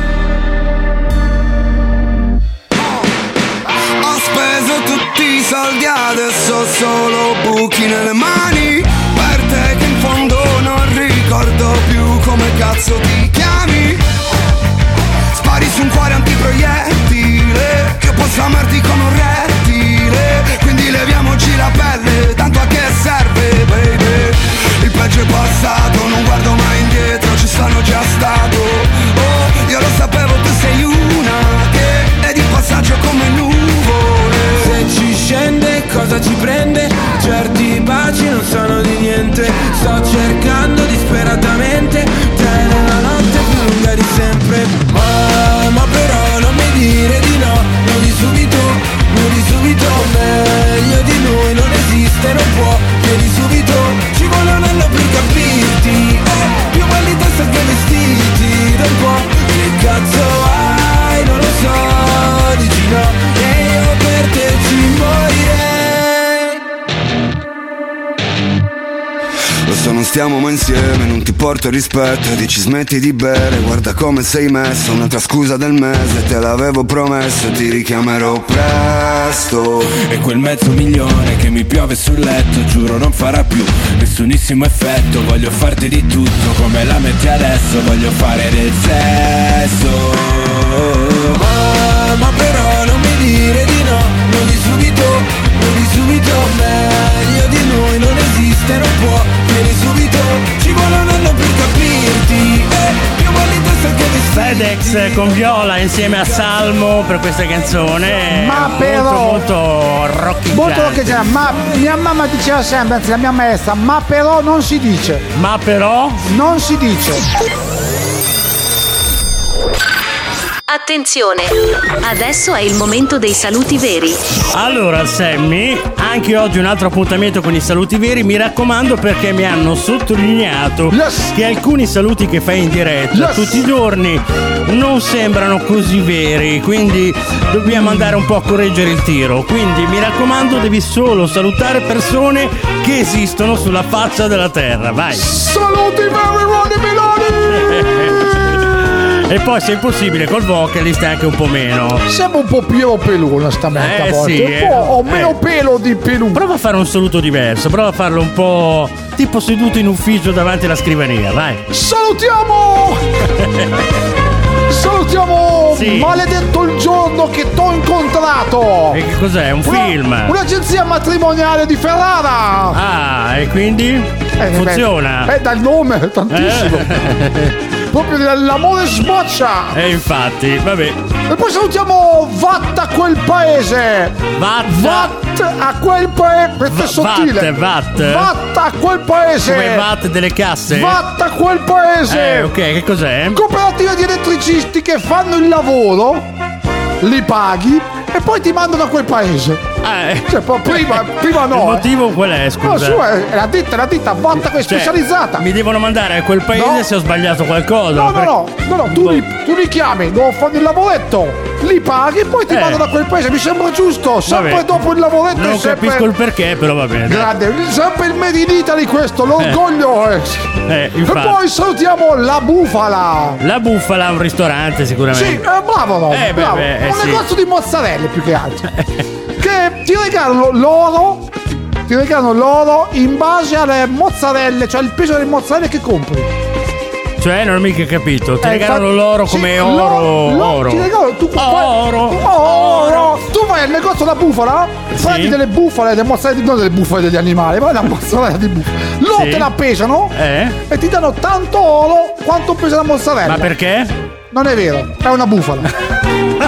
[SPEAKER 16] Ho speso tutti i soldi, adesso ho solo buchi nelle mani. Per te che in fondo non ricordo più come cazzo ti chiami. Spari su un cuore antiproiettile, che posso amarti come un rettile. Quindi leviamoci la pelle, tanto a che serve, baby. Il peggio è passato, non guardo mai indietro, ci sono già stato. Oh, io lo sapevo, tu sei una che è di passaggio come nuvole. Se ci scende, cosa ci prende? Certi baci non sono di niente.
[SPEAKER 7] sempre. Sto cercando disperatamente te nella notte più lunga di sempre. Ma però non mi dire di no, non di subito, meglio di noi non esiste, non può, vieni subito, ci vuole un anno per capirti, più mal di testa che vestiti, da un po', che cazzo hai, non lo so, dici no, e io per te ci morirei.
[SPEAKER 18] Lo so non stiamo mai insieme, non ti porto rispetto, dici smetti di bere, guarda come sei messo, un'altra scusa del mese, te l'avevo promesso, ti richiamerò presto.
[SPEAKER 7] E quel $500,000 che mi piove sul letto, giuro non farà più nessunissimo effetto, voglio farti di tutto, come la metti adesso, voglio fare del sesso. Ma però non mi dire di no, non di subito, meglio di noi non esiste, non può, vieni subito, ci vuole un anno per capirti, più mal di testa che vestiti.
[SPEAKER 2] FedEx con Viola insieme a Salmo per questa canzone.
[SPEAKER 3] Ma però
[SPEAKER 2] molto roccheggiante.
[SPEAKER 3] molto roccheggiante. Ma mia mamma diceva sempre, anzi la mia maestra, ma però non si dice.
[SPEAKER 2] Ma però
[SPEAKER 3] non si dice.
[SPEAKER 1] Attenzione, adesso è il momento dei saluti veri.
[SPEAKER 2] Allora Sammy, anche oggi un altro appuntamento con i saluti veri, mi raccomando, perché mi hanno sottolineato che alcuni saluti che fai in diretta tutti i giorni non sembrano così veri, quindi dobbiamo andare un po' a correggere il tiro. Quindi mi raccomando, devi solo salutare persone che esistono sulla faccia della terra, vai.
[SPEAKER 3] Saluti veri, Ronny Milani!
[SPEAKER 2] E poi se è possibile col vocalist anche un po' meno.
[SPEAKER 3] Sembra un po' Piero Pelù onestamente a volte.
[SPEAKER 2] Sì,
[SPEAKER 3] un po' o meno pelo di Pelù.
[SPEAKER 2] Prova a fare un saluto diverso, prova a farlo un po' tipo seduto in ufficio davanti alla scrivania, vai.
[SPEAKER 3] Salutiamo! Salutiamo!
[SPEAKER 2] Sì.
[SPEAKER 3] Maledetto il giorno che t'ho incontrato!
[SPEAKER 2] E che cos'è? Un film?
[SPEAKER 3] Un'agenzia matrimoniale di Ferrara!
[SPEAKER 2] Ah, e quindi? Funziona?
[SPEAKER 3] Dal nome, tantissimo! Proprio l'amore sboccia!
[SPEAKER 2] E infatti, vabbè.
[SPEAKER 3] E poi salutiamo Vatt a quel paese! Vatt a quel paese! Questo è sottile!
[SPEAKER 2] Vatt
[SPEAKER 3] a quel paese!
[SPEAKER 2] Come Vatt delle casse?
[SPEAKER 3] Vatt a quel paese!
[SPEAKER 2] Ok, che cos'è?
[SPEAKER 3] Cooperativa di elettricisti che fanno il lavoro, li paghi e poi ti mandano a quel paese. Cioè, prima no.
[SPEAKER 2] Il motivo qual è, scusa?
[SPEAKER 3] No, su, è la ditta Vatt che è specializzata.
[SPEAKER 2] Mi devono mandare a quel paese se ho sbagliato qualcosa.
[SPEAKER 3] No, tu li chiami, devo fare il lavoretto, li paghi e poi ti mandano a quel paese. Mi sembra giusto, sempre
[SPEAKER 2] Vabbè.
[SPEAKER 3] dopo il lavoretto.
[SPEAKER 2] Non
[SPEAKER 3] sempre...
[SPEAKER 2] capisco il perché, però va bene.
[SPEAKER 3] Grande, sempre il Made in Italy questo, l'orgoglio. E poi salutiamo la Bufala.
[SPEAKER 2] La Bufala è un ristorante sicuramente.
[SPEAKER 3] Sì, bravo, no? Bravo. Un negozio di mozzarelle più che altro. Che ti regalano l'oro in base alle mozzarelle, cioè il peso delle mozzarelle che compri.
[SPEAKER 2] Cioè, non ho mica capito. Ti regalano l'oro come oro.
[SPEAKER 3] Ti regalano oro. Tu vai al negozio della bufala, prendi delle bufale, delle mozzarelle, non delle bufale degli animali, ma la mozzarella di bufala. Loro te la pesano e ti danno tanto oro quanto pesa la mozzarella.
[SPEAKER 2] Ma perché?
[SPEAKER 3] Non è vero, è una bufala.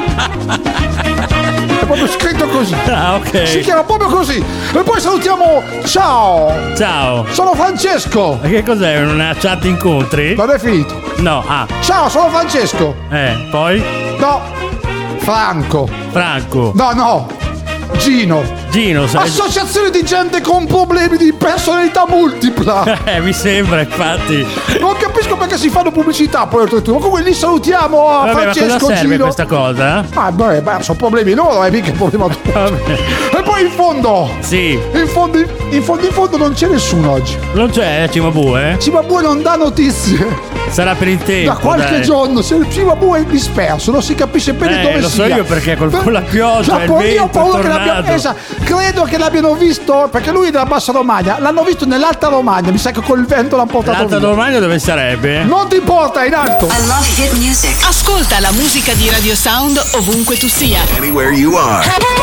[SPEAKER 3] È proprio scritto così.
[SPEAKER 2] Ah, ok.
[SPEAKER 3] Si chiama proprio così. E poi salutiamo. Ciao. Sono Francesco.
[SPEAKER 2] Ma che cos'è? Una chat incontri?
[SPEAKER 3] Non è finito.
[SPEAKER 2] No,
[SPEAKER 3] Ciao, sono Francesco.
[SPEAKER 2] Poi?
[SPEAKER 3] No. Franco. No. Gino,
[SPEAKER 2] sai.
[SPEAKER 3] Associazione di gente con problemi di personalità multipla.
[SPEAKER 2] Mi sembra, infatti.
[SPEAKER 3] Non capisco perché si fanno pubblicità poi oltretutto. Ma comunque li salutiamo a Francesco,
[SPEAKER 2] ma cosa serve
[SPEAKER 3] Gino.
[SPEAKER 2] questa cosa?
[SPEAKER 3] Sono problemi loro, mica problema tuo. E poi in fondo.
[SPEAKER 2] Sì.
[SPEAKER 3] In fondo non c'è nessuno oggi.
[SPEAKER 2] Non c'è Cimabue?
[SPEAKER 3] Cimabue non dà notizie.
[SPEAKER 2] Sarà per il tempo.
[SPEAKER 3] Da qualche giorno Cimabue è disperso, non si capisce bene dove
[SPEAKER 2] lo
[SPEAKER 3] sia.
[SPEAKER 2] so io perché con la pioggia, il vento,
[SPEAKER 3] io ho paura
[SPEAKER 2] il
[SPEAKER 3] che credo che l'abbiano visto, perché lui è della Bassa Romagna, l'hanno visto nell'Alta Romagna, mi sa che col vento l'hanno portato
[SPEAKER 2] L'Alta
[SPEAKER 3] via.
[SPEAKER 2] Romagna dove sarebbe?
[SPEAKER 3] Non ti importa, in alto.
[SPEAKER 19] I love hit music. Ascolta la musica di Radio Sound ovunque tu sia.
[SPEAKER 17] Anywhere you are.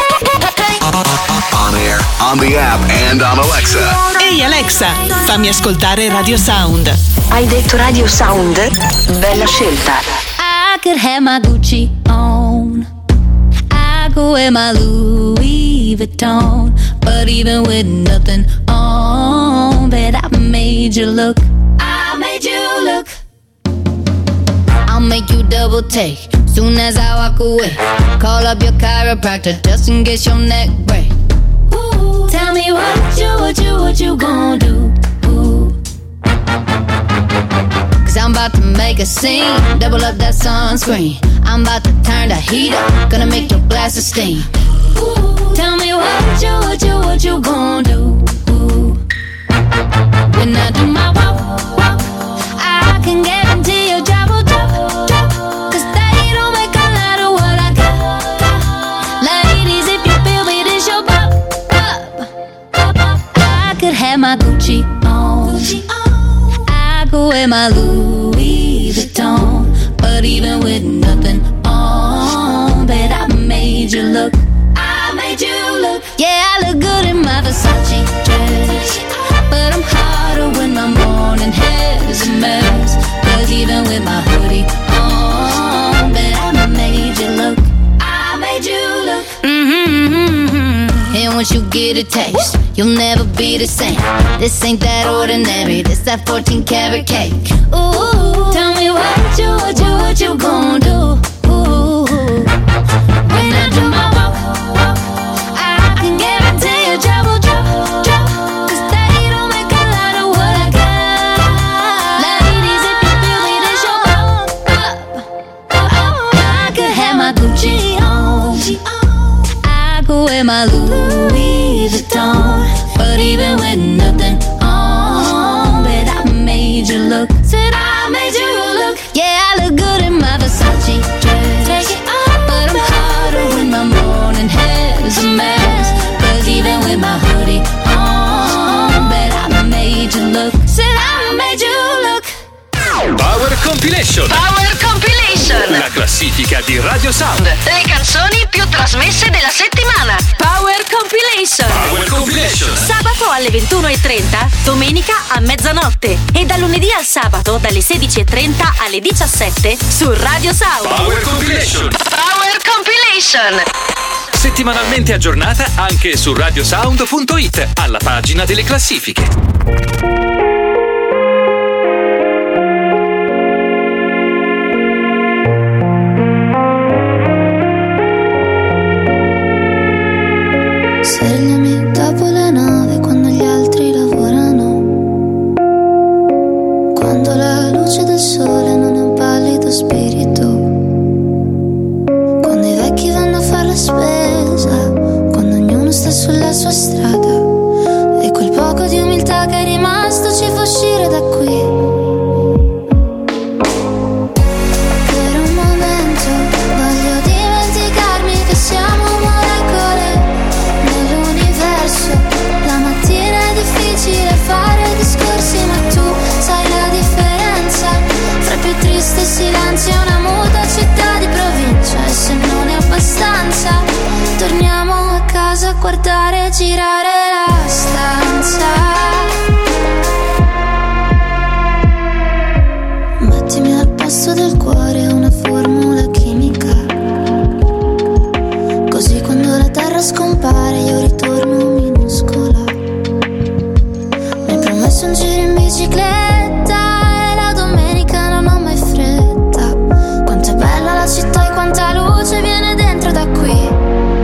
[SPEAKER 17] On air, on the app and on Alexa.
[SPEAKER 19] Ehi Alexa, fammi ascoltare Radio Sound.
[SPEAKER 9] Hai detto Radio Sound? Bella scelta.
[SPEAKER 4] I could have my Gucci on, I could wear my Louis Vuitton, but even with nothing on, on, but I made you look. I made you look. I'll make you double take soon as I walk away. Call up your chiropractor just in case your neck break. Ooh, tell me what you gonna do? Cause I'm about to make a scene, double up that sunscreen. I'm about to turn the heat up, gonna make your glasses steam. Ooh, tell me what you gonna do? When I do my walk, I can guarantee your job will drop. Cause they don't make a lot of what I got. Ladies, if you feel me, this your pop. I could have my Gucci on, I could wear my Louis Vuitton, but even with nothing on, bet I made you look. I made you look. Yeah, I look good in my Versace dress, but I'm hotter when my morning hair is a mess. Cause even with my hoodie on, bet I made you look. I made you look. And once you get a taste, you'll never be the same. This ain't that ordinary, this that 14 karat cake. Ooh, tell me what you gonna do? Ooh, when I do my walk, I can guarantee your job will drop. Cause they don't make a lot of what I got. Ladies, if you feel me, this your pop. I could have my Gucci on, I could wear my Louis Vuitton, but even with nothing on, bet I made you look. Said I made you look. Yeah, I look good in my Versace dress, but I'm hotter when my morning hair is a mess. Cause even with my hoodie on, bet I made you look. Said I made you look.
[SPEAKER 11] Power Compilation.
[SPEAKER 1] Power Compilation.
[SPEAKER 11] La classifica di Radio Sound.
[SPEAKER 1] Le canzoni più trasmesse della settimana. Power Compilation.
[SPEAKER 11] Power Compilation.
[SPEAKER 1] Sabato alle 21:30, domenica a mezzanotte e da lunedì al sabato dalle 16:30 alle 17 su Radio Sound.
[SPEAKER 11] Power Compilation.
[SPEAKER 1] Power Compilation.
[SPEAKER 11] Settimanalmente aggiornata anche su radiosound.it, alla pagina delle classifiche.
[SPEAKER 4] Svegliami dopo le 9 quando gli altri lavorano, quando la luce del sole non è un pallido spirito, quando i vecchi vanno a fare la spesa, quando ognuno sta sulla sua strada e quel poco di umiltà che è rimasto ci fa uscire da qui. Per un momento voglio dimenticarmi che siamo molecole nell'universo. La mattina è difficile fare discorsi, ma tu sai la differenza fra il più triste silenzio e una muta città di provincia. E se non è abbastanza, torniamo a casa a guardare e girare la stanza. Mettimi al posto del cuore una formula chimica, così quando la terra scompare io ritorno minuscola. Mi hai promesso un giro in bicicletta e la domenica non ho mai fretta. Quanto è bella la città e quanta luce viene dentro da qui.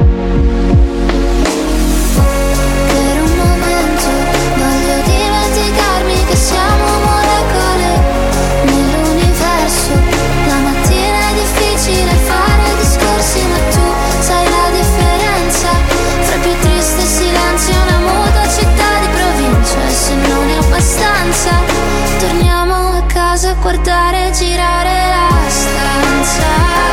[SPEAKER 4] Per un momento voglio dimenticarmi che siamo molecole nell'universo. La mattina è difficile fare discorsi, ma tu sai la differenza fra il più triste silenzio e una muta città di provincia. E se non è abbastanza, torniamo a casa a guardare e girare la stanza.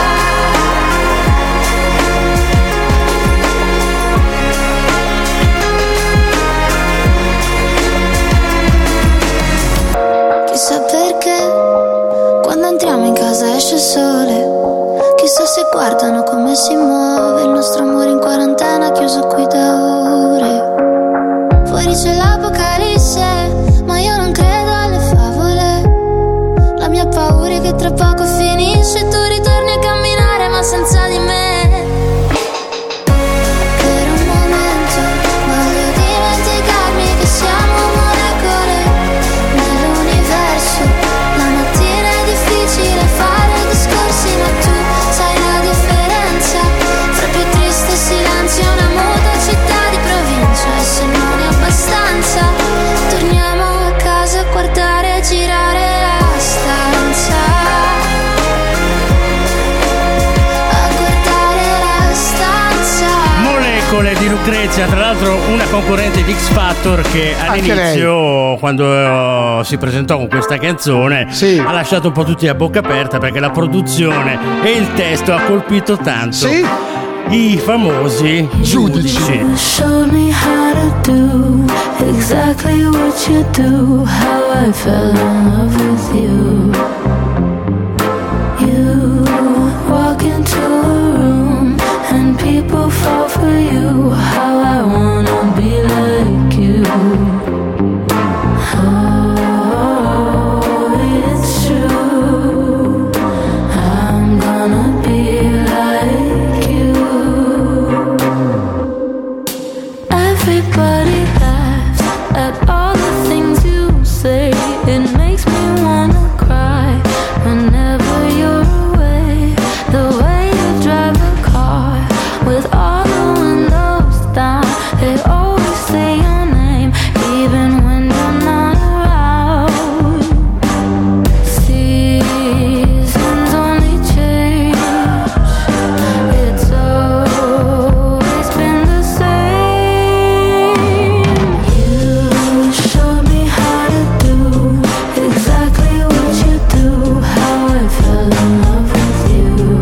[SPEAKER 4] Chissà perché quando entriamo in casa esce il sole. Chissà se guardano come si muove il nostro amore in quarantena chiuso qui da ore. Fuori c'è l'apocalisse, ma io non credo alle favole. La mia paura è che tra poco finisce e tu ritorni a camminare ma senza di me. Per un momento voglio dimenticarmi che siamo molecole
[SPEAKER 2] canzone di Lucrezia, tra l'altro una concorrente di X Factor che all'inizio, quando si presentò con questa canzone, ha lasciato un po' tutti a bocca aperta perché la produzione e il testo ha colpito tanto i famosi giudici.
[SPEAKER 4] Showed me how to do exactly what you do, how I fell in love with you. You walk into a room and people fall for you, how I wanna be like you. Oh, it's true, I'm gonna be like you. Everybody laughs at all the things you say. It makes me wanna cry whenever you're away. The way you drive a car with all the windows down, they always say your name even when you're not around. Seasons only change, it's always been the same. You showed me how to do exactly what you do, how I fell in love with you.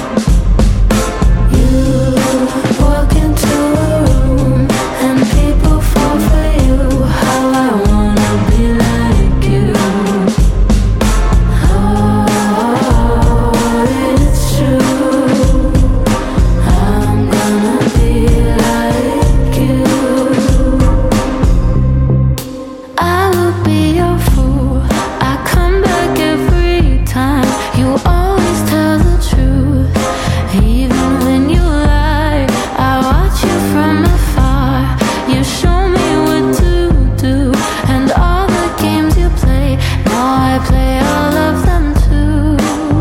[SPEAKER 4] You walk into a room and people fall for you, how I wanna be like you. Oh, it's true, I'm gonna be like you. I will be your fool, I come back every time. You always tell the truth, even when you lie. I watch you from afar, you show me what to do, and all the games you play, now I play all of them too.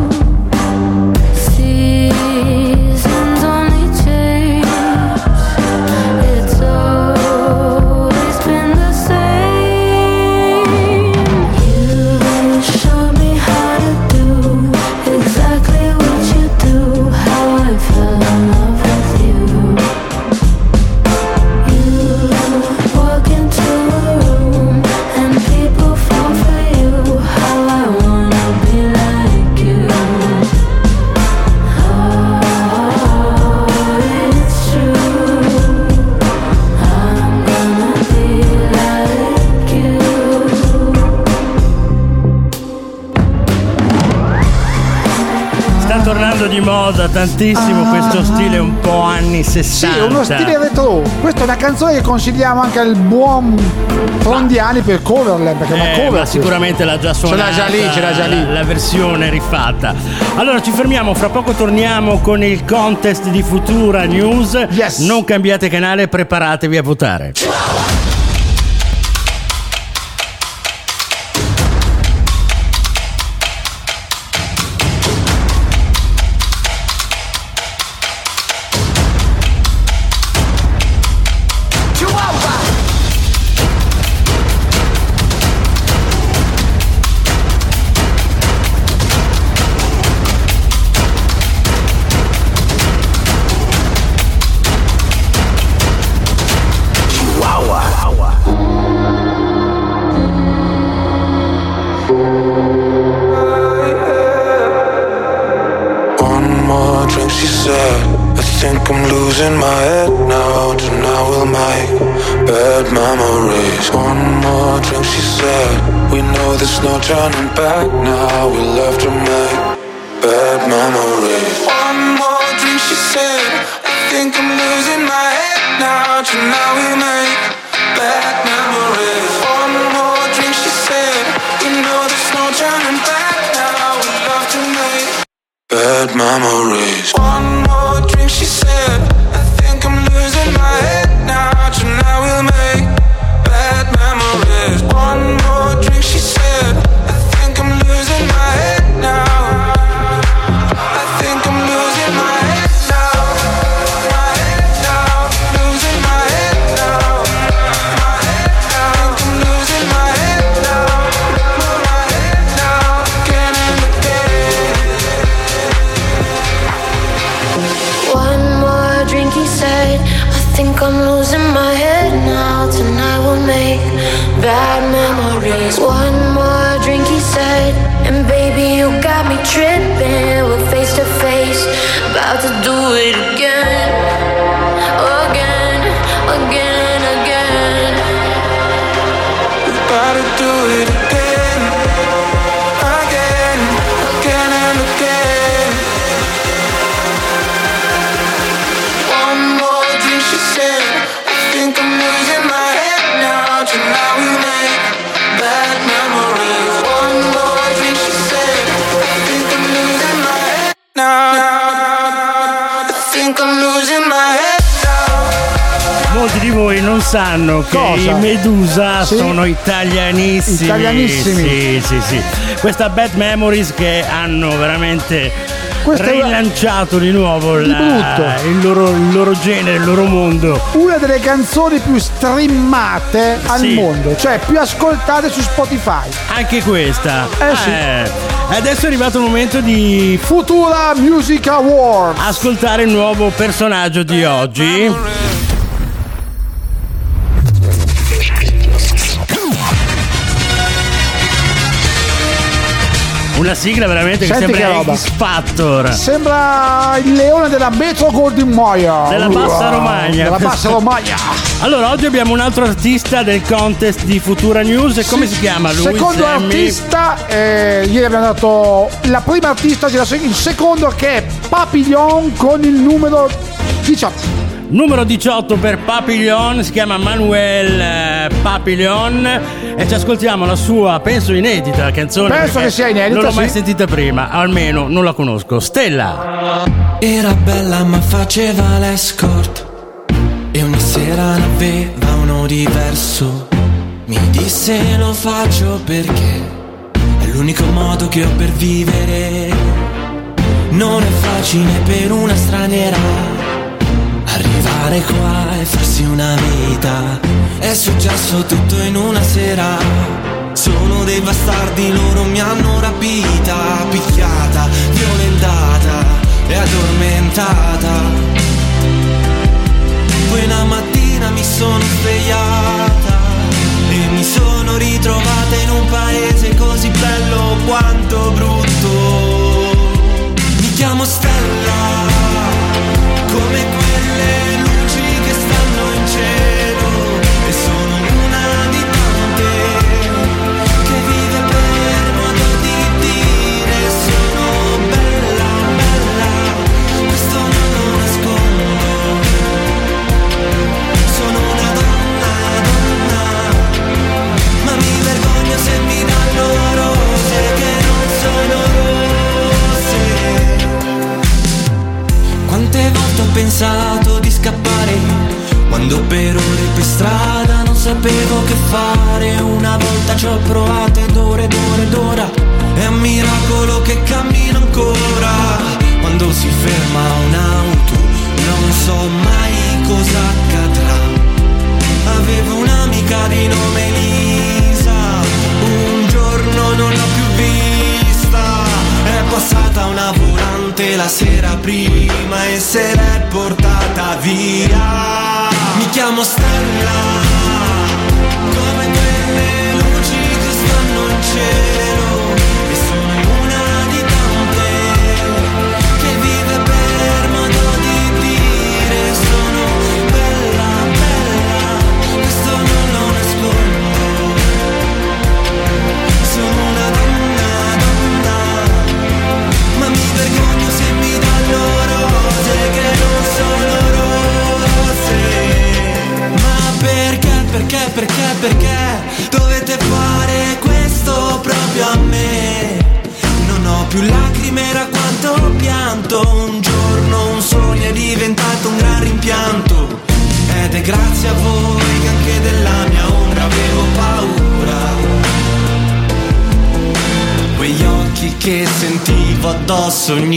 [SPEAKER 4] Seasons only change, it's always been the same. You showed me how to do exactly what you do, how I fell in love with you. You walk into a room and people fall for you, how I wanna be like you. Oh, it's true, I'm gonna be like you.
[SPEAKER 2] Sta tornando di moda tantissimo questo stile un po' anni 60.
[SPEAKER 3] Sì, uno stile retro. Questa è una canzone che consigliamo anche al buon Frondiani per coverle, perché è una cover.
[SPEAKER 2] Ma sicuramente l'ha già suonata.
[SPEAKER 3] Ce l'ha già lì.
[SPEAKER 2] La versione rifatta. Allora ci fermiamo, fra poco torniamo con il contest di Futura News. Non cambiate canale, preparatevi a votare.
[SPEAKER 16] One more drink, she said. I think I'm losing my head now. Tonight we'll make bad memories. One more drink, she said. We know there's no turning back now. We'll have to make bad memories. One more drink, she said. I think I'm losing my head now. Tonight we'll make bad memories. One more drink, she said. We know there's no turning back now. We'll have to make bad memories. One more drink, she said. I think I'm losing my head now. Tonight we'll make bad memories. One more drink, she said. I think I'm losing my head now. I think I'm losing my head now. My head now. Losing my head now. My head now. I think I'm losing my head now. My head now. Again and again.
[SPEAKER 6] bad memories. One more drink, he said, and baby, you got me tripping. We're face to face, about to do it again. Again, again, again. We're about to do it again. Again, again and again. One more drink, she said, I think I'm losing my head now. Tonight we make bad memories. One more drink, she said, I think I'm losing my head now. I think I'm losing my head now.
[SPEAKER 2] Molti di voi non sanno che
[SPEAKER 3] Cosa?
[SPEAKER 2] i Medusa
[SPEAKER 3] Sì?
[SPEAKER 2] sono italianissimi.
[SPEAKER 3] Italianissimi.
[SPEAKER 2] Sì. Questa Bad Memories che hanno veramente
[SPEAKER 3] Questa è
[SPEAKER 2] rilanciato di nuovo
[SPEAKER 3] Di brutto.
[SPEAKER 2] il loro genere, il loro mondo.
[SPEAKER 3] Una delle canzoni più streamate al
[SPEAKER 2] Sì.
[SPEAKER 3] mondo, cioè più ascoltate su Spotify.
[SPEAKER 2] Anche questa.
[SPEAKER 3] Sì.
[SPEAKER 2] Adesso è arrivato il momento di
[SPEAKER 3] Futura Music Award.
[SPEAKER 2] ascoltare il nuovo personaggio di oggi. Una sigla veramente che
[SPEAKER 3] Senti che
[SPEAKER 2] sembra
[SPEAKER 3] roba.
[SPEAKER 2] X Factor.
[SPEAKER 3] Sembra il leone della Metro Goldwyn Mayer.
[SPEAKER 2] Della Bassa Romagna.
[SPEAKER 3] Della Bassa Romagna.
[SPEAKER 2] Allora, oggi abbiamo un altro artista del contest di Futura News. E come si chiama lui?
[SPEAKER 3] Secondo
[SPEAKER 2] Sammy?
[SPEAKER 3] artista, ieri abbiamo dato la prima artista, il secondo che è Papillon con il numero 18.
[SPEAKER 2] Numero 18 per Papillon, si chiama Manuel Papillon e ci ascoltiamo la sua, penso inedita canzone.
[SPEAKER 3] Penso
[SPEAKER 2] perché
[SPEAKER 3] che sia inedita,
[SPEAKER 2] non l'ho mai
[SPEAKER 3] sì.
[SPEAKER 2] sentita prima, almeno non la conosco. Stella.
[SPEAKER 10] Era bella ma faceva l'escort e ogni sera ne aveva uno diverso. Mi disse lo faccio perché è l'unico modo che ho per vivere. Non è facile per una straniera arrivare qua e farsi una vita. È successo tutto in una sera. Sono dei bastardi, loro mi hanno rapita, picchiata, violentata e addormentata. Poi una mattina mi sono svegliata e mi sono ritrovata in un paese così bello quanto brutto. Mi chiamo Stella, come quelle luci che stanno in cielo, e sono una di tante che vive per modo di dire. Sono bella, bella, questo non lo nascondo. Sono una donna, donna, ma mi vergogno se mi danno rose che non sono rose. Quante volte ho pensato di scappare, quando per ore per strada non sapevo che fare. Una volta ci ho provato ed ora ed ora ed ora è un miracolo che cammino ancora. Quando si ferma un'auto non so mai cosa accadrà. Avevo un'amica di nome Elisa, un giorno non l'ho più vista. È passata una volante la sera prima e se l'è portata via. Mi chiamo Stella, come quelle luci che stanno in cielo, e sono una di tante che vive per modo di dire. Sono bella, bella, questo non lo nascondo. Sono una donna, donna, ma mi vergogno se mi danno rose che non sono rose. Ma perché dovete fare questo proprio a me? Non ho più lacrime, era quanto ho pianto. Un giorno un sogno è diventato un gran rimpianto, ed è grazie a voi che anche della mia ombra avevo paura. Quegli occhi che sentivo addosso ogni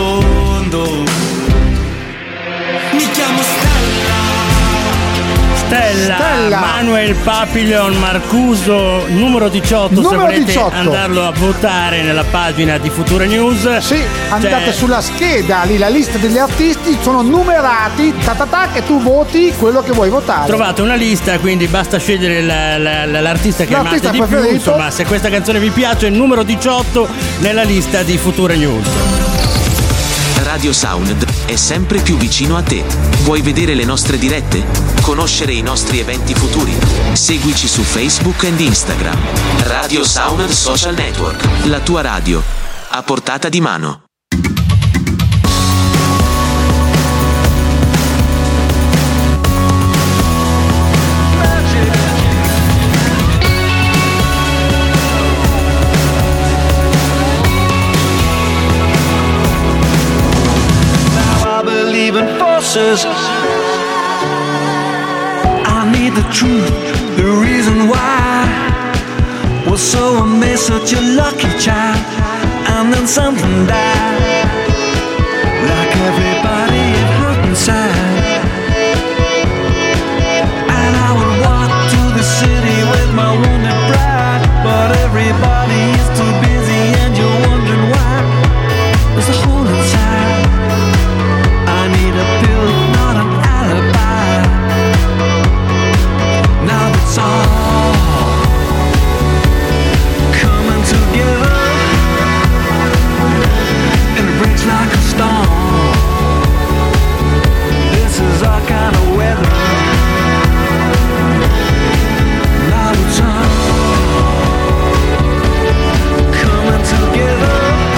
[SPEAKER 10] secondo. Mi chiamo Stella,
[SPEAKER 2] Stella. Manuel Papillon Marcuso, numero 18. Se volete andarlo a votare nella pagina di Futura News.
[SPEAKER 3] Sì, andate sulla scheda, lì la lista degli artisti sono numerati, e tu voti quello che vuoi votare.
[SPEAKER 2] Trovate una lista, quindi basta scegliere l'artista che amate di più. Insomma, se questa canzone vi piace, il numero 18 nella lista di Futura News.
[SPEAKER 20] Radio Sound è sempre più vicino a te. Vuoi vedere le nostre dirette? Conoscere i nostri eventi futuri? Seguici su Facebook ed Instagram. Radio Sound Social Network. La tua radio a portata di mano.
[SPEAKER 6] I need the truth, the reason why was so amazed, such a lucky child, and then something died. Like everybody, it hurt inside. And I would walk to the city with my wounded pride, but everybody is too busy, and you're wondering why. There's a hole inside. I need a pill, not an alibi. Now it's all coming together, and it breaks like a storm. This is our kind of weather. Now it's all coming together.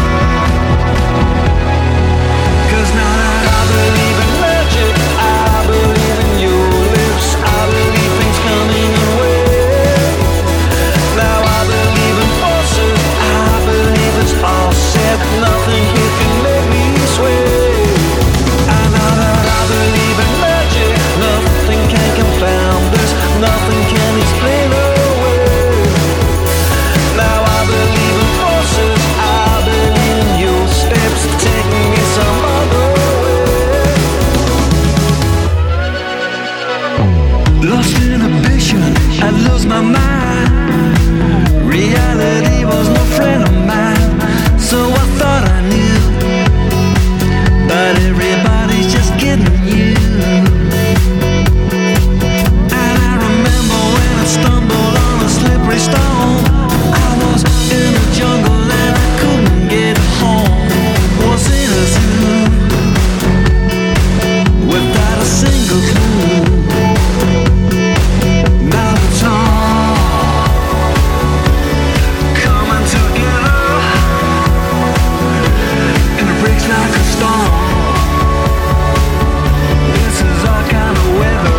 [SPEAKER 6] 'Cause now that I believe in magic, I believe in your lips, I believe things coming your way. Now I believe in forces, I believe it's all set, nothing here can make me sway. And now that I believe in magic, nothing can confound this, nothing can explain away. Now I believe in forces, I believe in your steps, taking me some other way. Lost in a vision, I lose my mind. Reality was no friend of mine, so I thought I knew, but everybody's just kidding you. And I remember when I stumbled on a slippery stone. I was in the jungle and I couldn't get home. Was in a zoo without a single clue. Now it's all coming together, and it breaks like a storm. This is our kind of weather.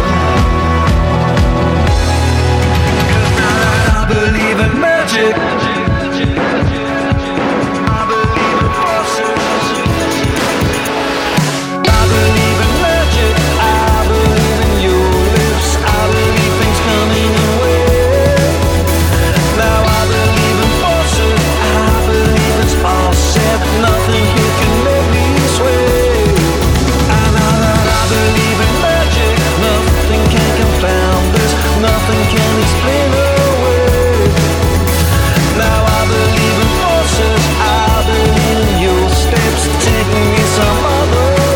[SPEAKER 6] 'Cause now that I believe in magic, I believe in forces. I believe in magic, I believe in your lips, I believe things coming your way. Now I believe in forces, I believe it's all set, nothing here can make me sway. And now that I believe in magic, nothing can confound this, nothing can explain away. Now I believe in forces, I believe in your steps, taking me some other way.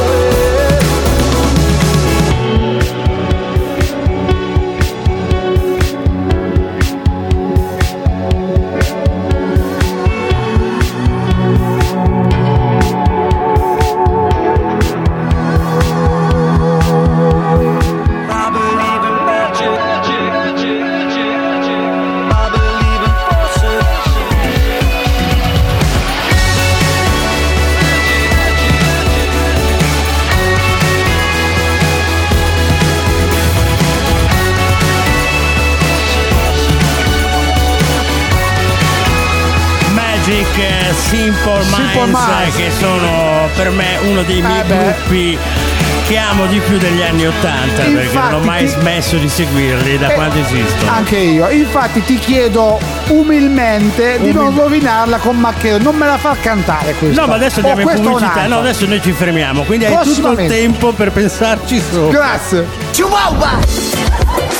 [SPEAKER 6] I believe in magic, I believe in forces.
[SPEAKER 2] Magic, Simple Minds, che sono per me uno dei miei gruppi che amo di più degli anni '80, perché non ho mai smesso di seguirli da quando esistono.
[SPEAKER 3] Anche io. Infatti ti chiedo umilmente di non rovinarla con Macchero, non me la far cantare questa.
[SPEAKER 2] No, ma adesso andiamo in pubblicità. No, adesso noi ci fermiamo, quindi hai tutto il tempo per pensarci sopra.
[SPEAKER 3] Grazie.
[SPEAKER 6] Chihuahua!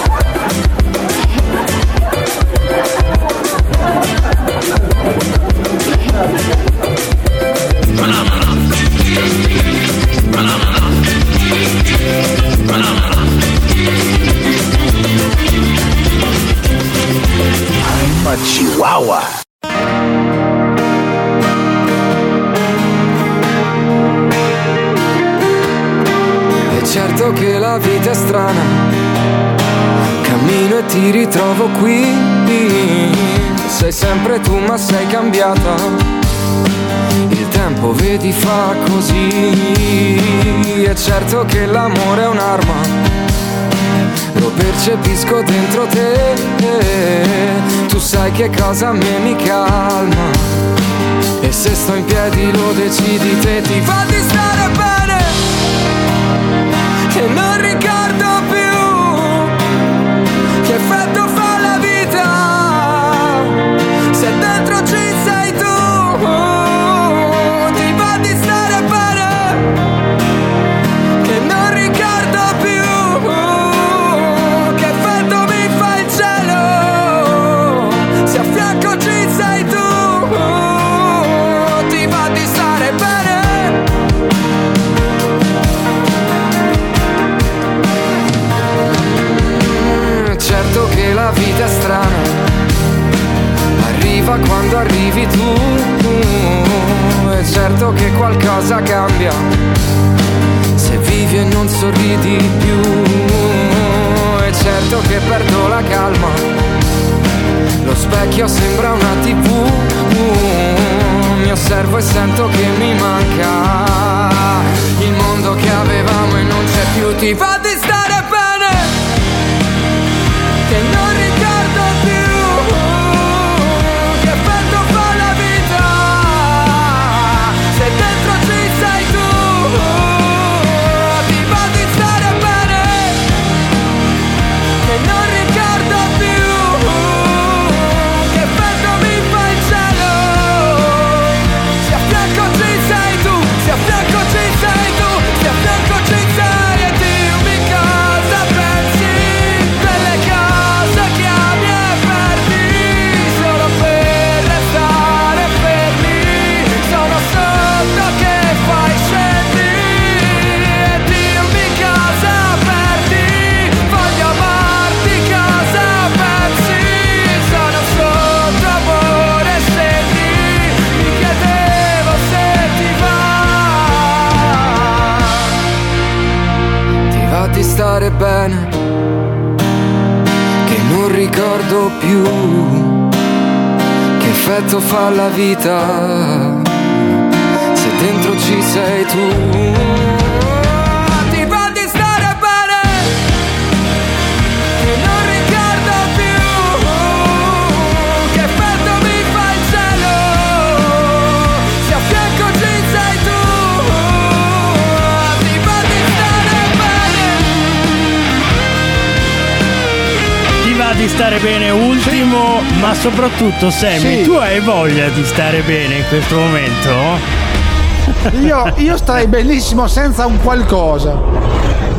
[SPEAKER 16] I'm a Chihuahua.
[SPEAKER 10] È certo che la vita è strana, cammino e ti ritrovo qui. Sei sempre tu ma sei cambiata, il tempo vedi fa così. È certo che l'amore è un'arma, lo percepisco dentro te. Tu sai che cosa a me mi calma, e se sto in piedi lo decidi te. Ti fa di stare bene, che non ricordo più che effetto fa la vita, se dentro ci sei tu. Ti va di stare bene, che non ricordo più che effetto mi fa il cielo, se a fianco ci sei tu. Ti va di stare bene. Certo che la vita è strana, arriva quando arrivi tu. È certo che qualcosa cambia, se vivi e non sorridi più. È certo che perdo la calma, lo specchio sembra una TV. Mi osservo e sento che mi manca il mondo che avevamo e non c'è più. Ti va di stare bene, che non ricordo più che effetto fa la vita, se dentro ci sei tu. Ti va di stare bene, che non ricordo più che effetto mi fa il cielo, se a fianco ci sei tu, se a fianco ci sei tu, se a fianco ci sei. E dimmi cosa pensi delle cose che ami e perdi, solo per restare fermi. Sono sotto che fai scendi, e dimmi cosa perdi, voglio amarti, cosa pensi. Sono sotto amore, scendi, mi chiedevo se ti va di stare bene, che non ricordo più che effetto fa la vita, se dentro ci sei tu. Ti va di stare bene, che non ricordo più che effetto mi fa il cielo, se a fianco ci sei tu. Ti va di stare bene.
[SPEAKER 2] Ti va di stare bene, ultimo, ma soprattutto Sammy,
[SPEAKER 3] Sì.
[SPEAKER 2] tu hai voglia di stare bene in questo momento?
[SPEAKER 3] Io starei benissimo senza un qualcosa.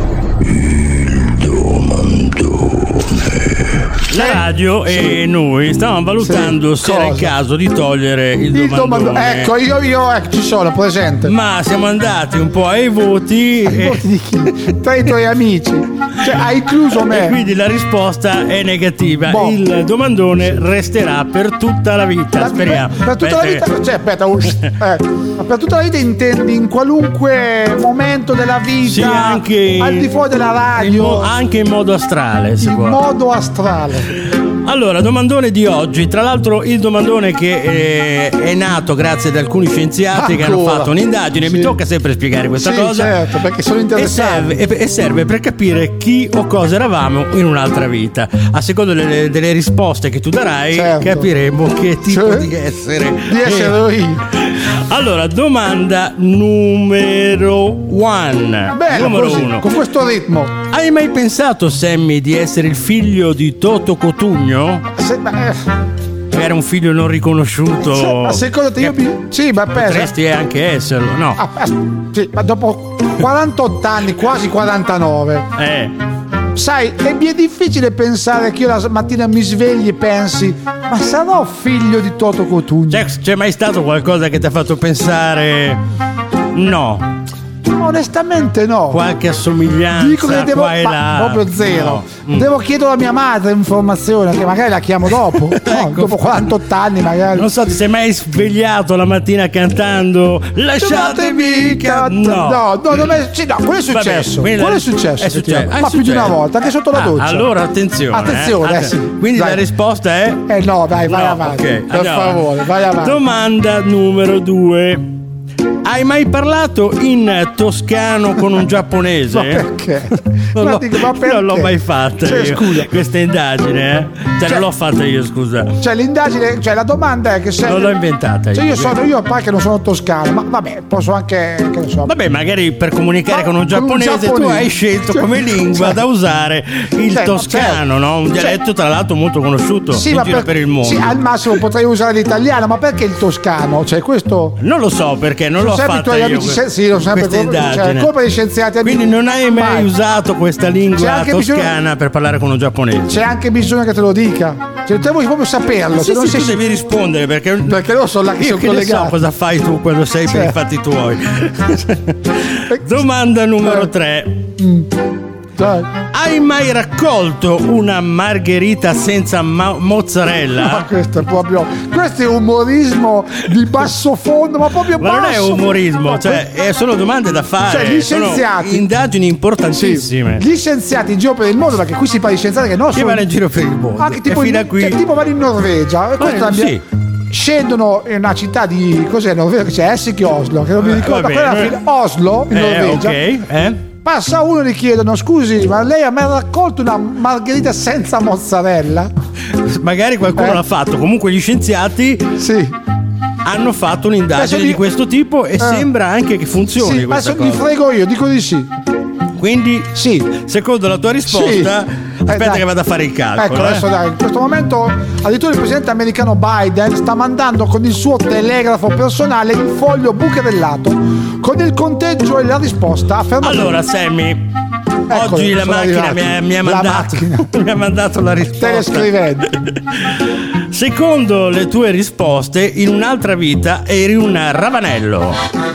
[SPEAKER 2] La radio e noi stavamo valutando se era il caso di togliere il domandone.
[SPEAKER 3] Ecco, io ci sono presente.
[SPEAKER 2] Ma siamo andati un po' ai voti.
[SPEAKER 3] Voti di chi? Tra i tuoi amici. Cioè, hai incluso me.
[SPEAKER 2] E quindi la risposta è negativa. Il domandone resterà per tutta la vita, speriamo.
[SPEAKER 3] Per tutta la vita, cioè, aspetta, ma per tutta la vita intendi in qualunque momento della vita,
[SPEAKER 2] sì, anche
[SPEAKER 3] al di fuori della radio,
[SPEAKER 2] anche in modo astrale, si
[SPEAKER 3] in
[SPEAKER 2] può.
[SPEAKER 3] modo astrale.
[SPEAKER 2] Allora, domandone di oggi. Tra l'altro il domandone che è nato grazie ad alcuni scienziati che hanno fatto un'indagine. Mi tocca sempre spiegare questa cosa.
[SPEAKER 3] Certo, perché sono interessato.
[SPEAKER 2] E serve per capire chi o cosa eravamo in un'altra vita. A seconda delle risposte che tu darai, capiremo che tipo di essere
[SPEAKER 3] io.
[SPEAKER 2] Allora, domanda numero 1. Numero 1.
[SPEAKER 3] Con questo ritmo.
[SPEAKER 2] Hai mai pensato, Sammy, di essere il figlio di Toto Cotugno? Era un figlio non riconosciuto.
[SPEAKER 3] Ma secondo te sì, ma
[SPEAKER 2] potresti anche esserlo, no?
[SPEAKER 3] Sì, ma dopo 48 anni, quasi 49. sai, e mi è difficile pensare che io la mattina mi svegli e pensi, ma sarò figlio di Toto Cutugno?
[SPEAKER 2] C'è mai stato qualcosa che ti ha fatto pensare no?
[SPEAKER 3] Onestamente no.
[SPEAKER 2] Qualche assomiglianza?
[SPEAKER 3] Dico che devo,
[SPEAKER 2] qua e là.
[SPEAKER 3] proprio zero.
[SPEAKER 2] No.
[SPEAKER 3] Devo chiedere a mia madre informazione, che magari la chiamo dopo. No,
[SPEAKER 2] Ecco.
[SPEAKER 3] dopo 48 anni magari.
[SPEAKER 2] Non so, ti sei mai svegliato la mattina cantando lasciatemi
[SPEAKER 3] No, quello è successo.
[SPEAKER 2] Vabbè,
[SPEAKER 3] Quello è successo.
[SPEAKER 2] è successo.
[SPEAKER 3] Ma più di una volta, anche sotto la doccia.
[SPEAKER 2] Allora attenzione.
[SPEAKER 3] Sì.
[SPEAKER 2] Quindi
[SPEAKER 3] Dai.
[SPEAKER 2] la risposta è?
[SPEAKER 3] No, dai, vai
[SPEAKER 2] No,
[SPEAKER 3] avanti.
[SPEAKER 2] ok,
[SPEAKER 3] Per
[SPEAKER 2] andiamo.
[SPEAKER 3] favore, vai avanti.
[SPEAKER 2] Domanda numero 2. Hai mai parlato in toscano con un giapponese?
[SPEAKER 3] Ma perché?
[SPEAKER 2] Non
[SPEAKER 3] Ma
[SPEAKER 2] l'ho,
[SPEAKER 3] dico, ma perché?
[SPEAKER 2] non l'ho mai fatta
[SPEAKER 3] Cioè,
[SPEAKER 2] io,
[SPEAKER 3] scusa.
[SPEAKER 2] questa indagine, non l'ho fatta io, scusa.
[SPEAKER 3] Cioè l'indagine, cioè la domanda è che se
[SPEAKER 2] Non l'ho inventata
[SPEAKER 3] Cioè
[SPEAKER 2] io.
[SPEAKER 3] io a parte che non sono toscano, ma vabbè, posso anche, che ne so.
[SPEAKER 2] Vabbè, magari per comunicare
[SPEAKER 3] Ma
[SPEAKER 2] con un giapponese tu hai scelto
[SPEAKER 3] Cioè,
[SPEAKER 2] come lingua da usare il
[SPEAKER 3] Cioè,
[SPEAKER 2] toscano, no? Un dialetto tra l'altro molto conosciuto
[SPEAKER 3] Sì,
[SPEAKER 2] in
[SPEAKER 3] ma
[SPEAKER 2] giro per il mondo.
[SPEAKER 3] Sì, al massimo potrei usare l'italiano, ma perché il toscano? Cioè questo.
[SPEAKER 2] Non lo so perché non l'ho
[SPEAKER 3] sempre
[SPEAKER 2] fatta
[SPEAKER 3] i tuoi
[SPEAKER 2] io
[SPEAKER 3] amici, sì, lo sempre
[SPEAKER 2] questa indagine.
[SPEAKER 3] colpa degli scienziati.
[SPEAKER 2] Quindi non hai mai
[SPEAKER 3] Vai.
[SPEAKER 2] usato questa
[SPEAKER 3] C'è
[SPEAKER 2] lingua
[SPEAKER 3] anche
[SPEAKER 2] toscana per parlare con un giapponese?
[SPEAKER 3] C'è anche bisogno che te lo dica. Cioè, te vuoi proprio saperlo.
[SPEAKER 2] Ma
[SPEAKER 3] se non
[SPEAKER 2] sì,
[SPEAKER 3] sei
[SPEAKER 2] tu devi rispondere perché
[SPEAKER 3] lo so là che
[SPEAKER 2] io
[SPEAKER 3] sono
[SPEAKER 2] che ne so
[SPEAKER 3] collegato.
[SPEAKER 2] cosa fai tu quando sei per i fatti tuoi. Domanda numero 3.
[SPEAKER 3] Dai.
[SPEAKER 2] Hai mai raccolto una margherita senza mozzarella?
[SPEAKER 3] Ma questo è umorismo di basso fondo, ma proprio
[SPEAKER 2] Ma non è
[SPEAKER 3] basso.
[SPEAKER 2] umorismo, cioè sono domande da fare.
[SPEAKER 3] Cioè, gli scienziati-
[SPEAKER 2] sono indagini importantissime.
[SPEAKER 3] Gli scienziati in giro per il mondo, perché qui si parla di scienziati che non
[SPEAKER 2] Che
[SPEAKER 3] sono.
[SPEAKER 2] vanno in giro per il mondo.
[SPEAKER 3] Anche tipo,
[SPEAKER 2] E fino a qui.
[SPEAKER 3] cioè, tipo vanno in Norvegia. E questo
[SPEAKER 2] sì.
[SPEAKER 3] Scendono in una città di. Cos'è Norvegia? Che c'è Helsinki Oslo, che non mi ricordo.
[SPEAKER 2] vabbè,
[SPEAKER 3] Quella fine, Oslo, in Norvegia.
[SPEAKER 2] Ok,
[SPEAKER 3] Passa uno e gli chiedono: scusi, ma lei ha mai raccolto una margherita senza mozzarella?
[SPEAKER 2] Magari qualcuno l'ha fatto. Comunque gli scienziati hanno fatto un'indagine di questo tipo e sembra anche che funzioni
[SPEAKER 3] Sì, ma
[SPEAKER 2] questa
[SPEAKER 3] se mi
[SPEAKER 2] cosa.
[SPEAKER 3] frego io, dico di sì.
[SPEAKER 2] Quindi, secondo la tua risposta, aspetta
[SPEAKER 3] dai.
[SPEAKER 2] che vado a fare il calcolo.
[SPEAKER 3] Ecco, adesso dai, in questo momento addirittura il presidente americano Biden sta mandando con il suo telegrafo personale il foglio bucherellato con il conteggio e la risposta.
[SPEAKER 2] Allora, Sammy,
[SPEAKER 3] Eccolo,
[SPEAKER 2] oggi la
[SPEAKER 3] sono
[SPEAKER 2] macchina
[SPEAKER 3] arrivati.
[SPEAKER 2] mi ha
[SPEAKER 3] La
[SPEAKER 2] mandato, mi ha mandato la risposta.
[SPEAKER 3] Telescrivente.
[SPEAKER 2] Secondo le tue risposte, in un'altra vita eri un ravanello.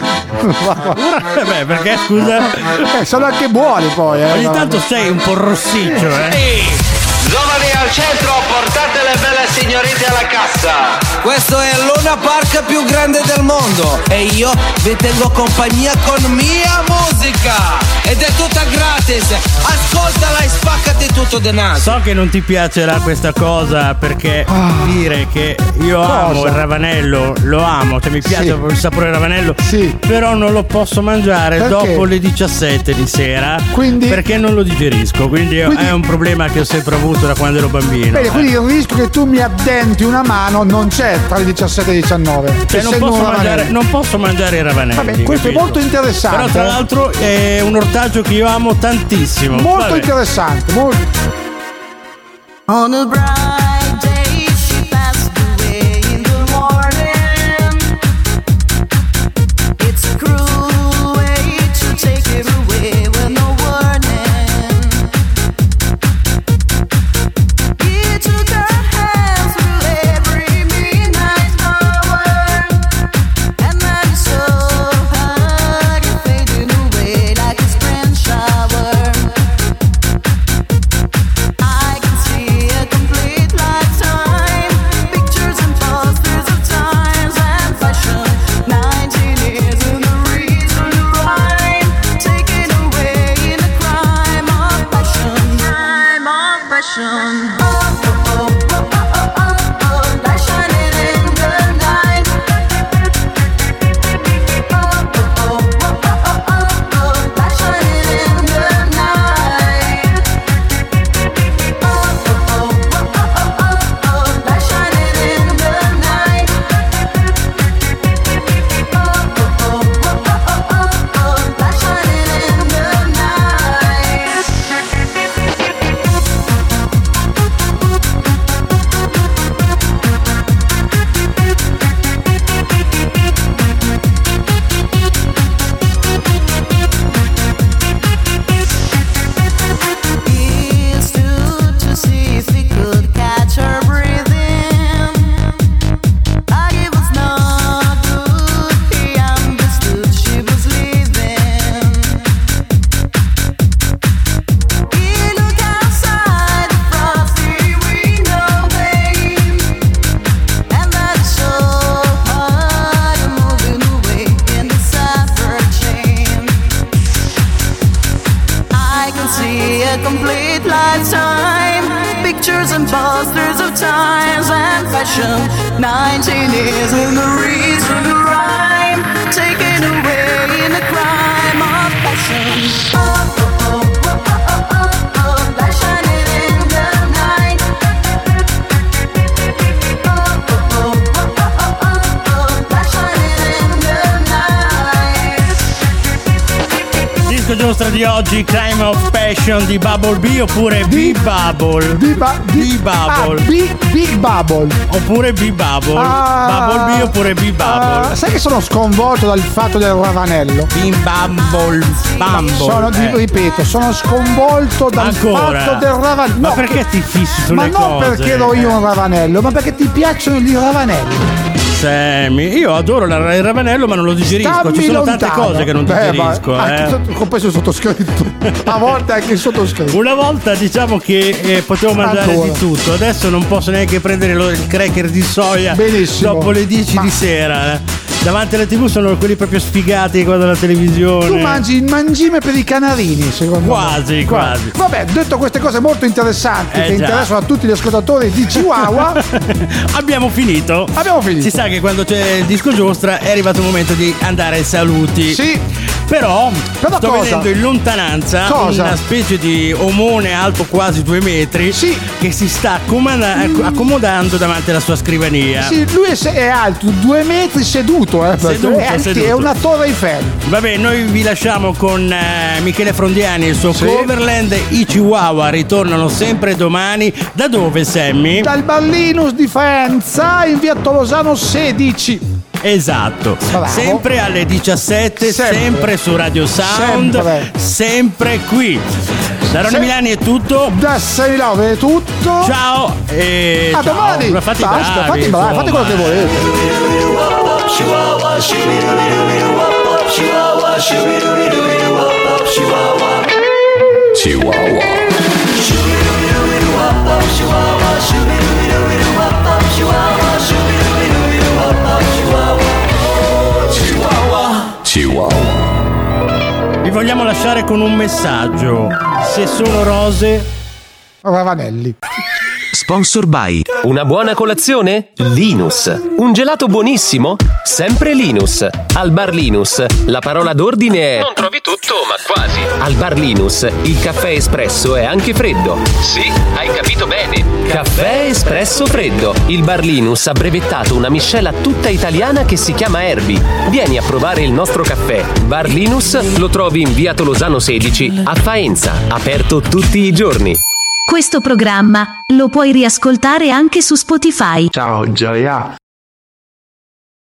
[SPEAKER 2] Beh, perché scusa?
[SPEAKER 3] Sono anche buoni poi.
[SPEAKER 2] Ogni tanto sei un po' rossiccio,
[SPEAKER 21] Giovani al centro, portate le belle signorine alla cassa.
[SPEAKER 22] Questo è il Luna Park più grande del mondo e io vi tengo compagnia con mia musica ed è tutta gratis. Ascoltala e spaccati tutto de naso.
[SPEAKER 2] So che non ti piacerà questa cosa perché dire che io amo il ravanello, lo amo, cioè mi piace il sapore del ravanello, però non lo posso mangiare
[SPEAKER 3] Perché?
[SPEAKER 2] dopo le 17 di sera perché non lo digerisco, quindi è un problema che ho sempre avuto da quando ero bambino.
[SPEAKER 3] Bene, quindi il rischio che tu mi addenti una mano non c'è tra le 17 e le 19.
[SPEAKER 2] Cioè, non posso mangiare i ravanelli.
[SPEAKER 3] Vabbè, questo
[SPEAKER 2] capito?
[SPEAKER 3] è molto interessante.
[SPEAKER 2] Però tra l'altro è un ortaggio che io amo tantissimo.
[SPEAKER 3] Molto
[SPEAKER 2] Vabbè.
[SPEAKER 3] interessante, molto.
[SPEAKER 6] On a bright day, she passed away in the morning. It's a cruel way to take it away with no warning. He took her hands through every midnight hour, and then he saw her fading away like a spring shower. I can see a complete imposters of times and fashion. 19 years in the reason to rhyme, taken away in the crime of passion. Light shining in the night. Light shining in the night.
[SPEAKER 2] Disco giostra di oggi, Crime of Passion di Bubble B oppure B-Bubble. B-Bubble.
[SPEAKER 3] Big Bubble.
[SPEAKER 2] Oppure B-Bubble. Bubble B oppure B-Bubble.
[SPEAKER 3] Sai che sono sconvolto dal fatto del ravanello.
[SPEAKER 2] B-Bubble.
[SPEAKER 3] Ripeto, sono sconvolto dal fatto del ravanello.
[SPEAKER 2] Ma perché ti fissi sulle cose?
[SPEAKER 3] Ma non perché ero io un ravanello, ma perché ti piacciono i ravanelli.
[SPEAKER 2] Sammy, io adoro il ravanello ma non lo digerisco. Ci sono tante cose che non digerisco.
[SPEAKER 3] Compreso il sottoscritto. A volte anche il sottoscritto.
[SPEAKER 2] Una volta diciamo che potevo mangiare di tutto, adesso non posso neanche prendere il cracker di soia.
[SPEAKER 3] Benissimo.
[SPEAKER 2] Dopo le 10 di sera. Davanti alla TV sono quelli proprio sfigati che guardano la televisione.
[SPEAKER 3] Tu mangi il mangime per i canarini, secondo
[SPEAKER 2] me. Quasi.
[SPEAKER 3] Vabbè, detto queste cose molto interessanti che interessano a tutti gli ascoltatori di Chihuahua.
[SPEAKER 2] Abbiamo finito. Si sa che quando c'è il disco giostra è arrivato il momento di andare ai saluti.
[SPEAKER 3] Sì.
[SPEAKER 2] Però sto vedendo in lontananza una specie di omone alto quasi 2 metri che si sta accomodando davanti alla sua scrivania.
[SPEAKER 3] Sì, lui è alto 2 metri seduto.
[SPEAKER 2] Seduto.
[SPEAKER 3] È una torre Eiffel.
[SPEAKER 2] Vabbè, noi vi lasciamo con Michele Frondiani e il suo Coverland. I Chihuahua ritornano sempre domani. Da dove, Sammy?
[SPEAKER 3] Dal Barlinus di Faenza in via Tolosano 16.
[SPEAKER 2] Esatto.
[SPEAKER 3] Bravo.
[SPEAKER 2] Sempre alle 17, sempre su Radio Sound, sempre qui. Da Ronny Milani è tutto.
[SPEAKER 3] Da Sammy Love è tutto.
[SPEAKER 2] Ciao e
[SPEAKER 3] a domani.
[SPEAKER 2] Fate bravi,
[SPEAKER 3] fate quello che volete.
[SPEAKER 2] Vi vogliamo lasciare con un messaggio. Se sono rose,
[SPEAKER 3] ravanelli.
[SPEAKER 5] Sponsor by una buona colazione? Linus. Un gelato buonissimo? Sempre Linus. Al bar Linus la parola d'ordine è non trovi tutto, ma quasi. Al bar Linus il caffè espresso è anche freddo. Sì, hai capito bene. Caffè espresso freddo. Il bar Linus ha brevettato una miscela tutta italiana che si chiama Erbi. Vieni a provare il nostro caffè. Bar Linus lo trovi in via Tolosano 16 a Faenza, aperto tutti i giorni.
[SPEAKER 13] Questo programma lo puoi riascoltare anche su Spotify.
[SPEAKER 8] Ciao Gioia.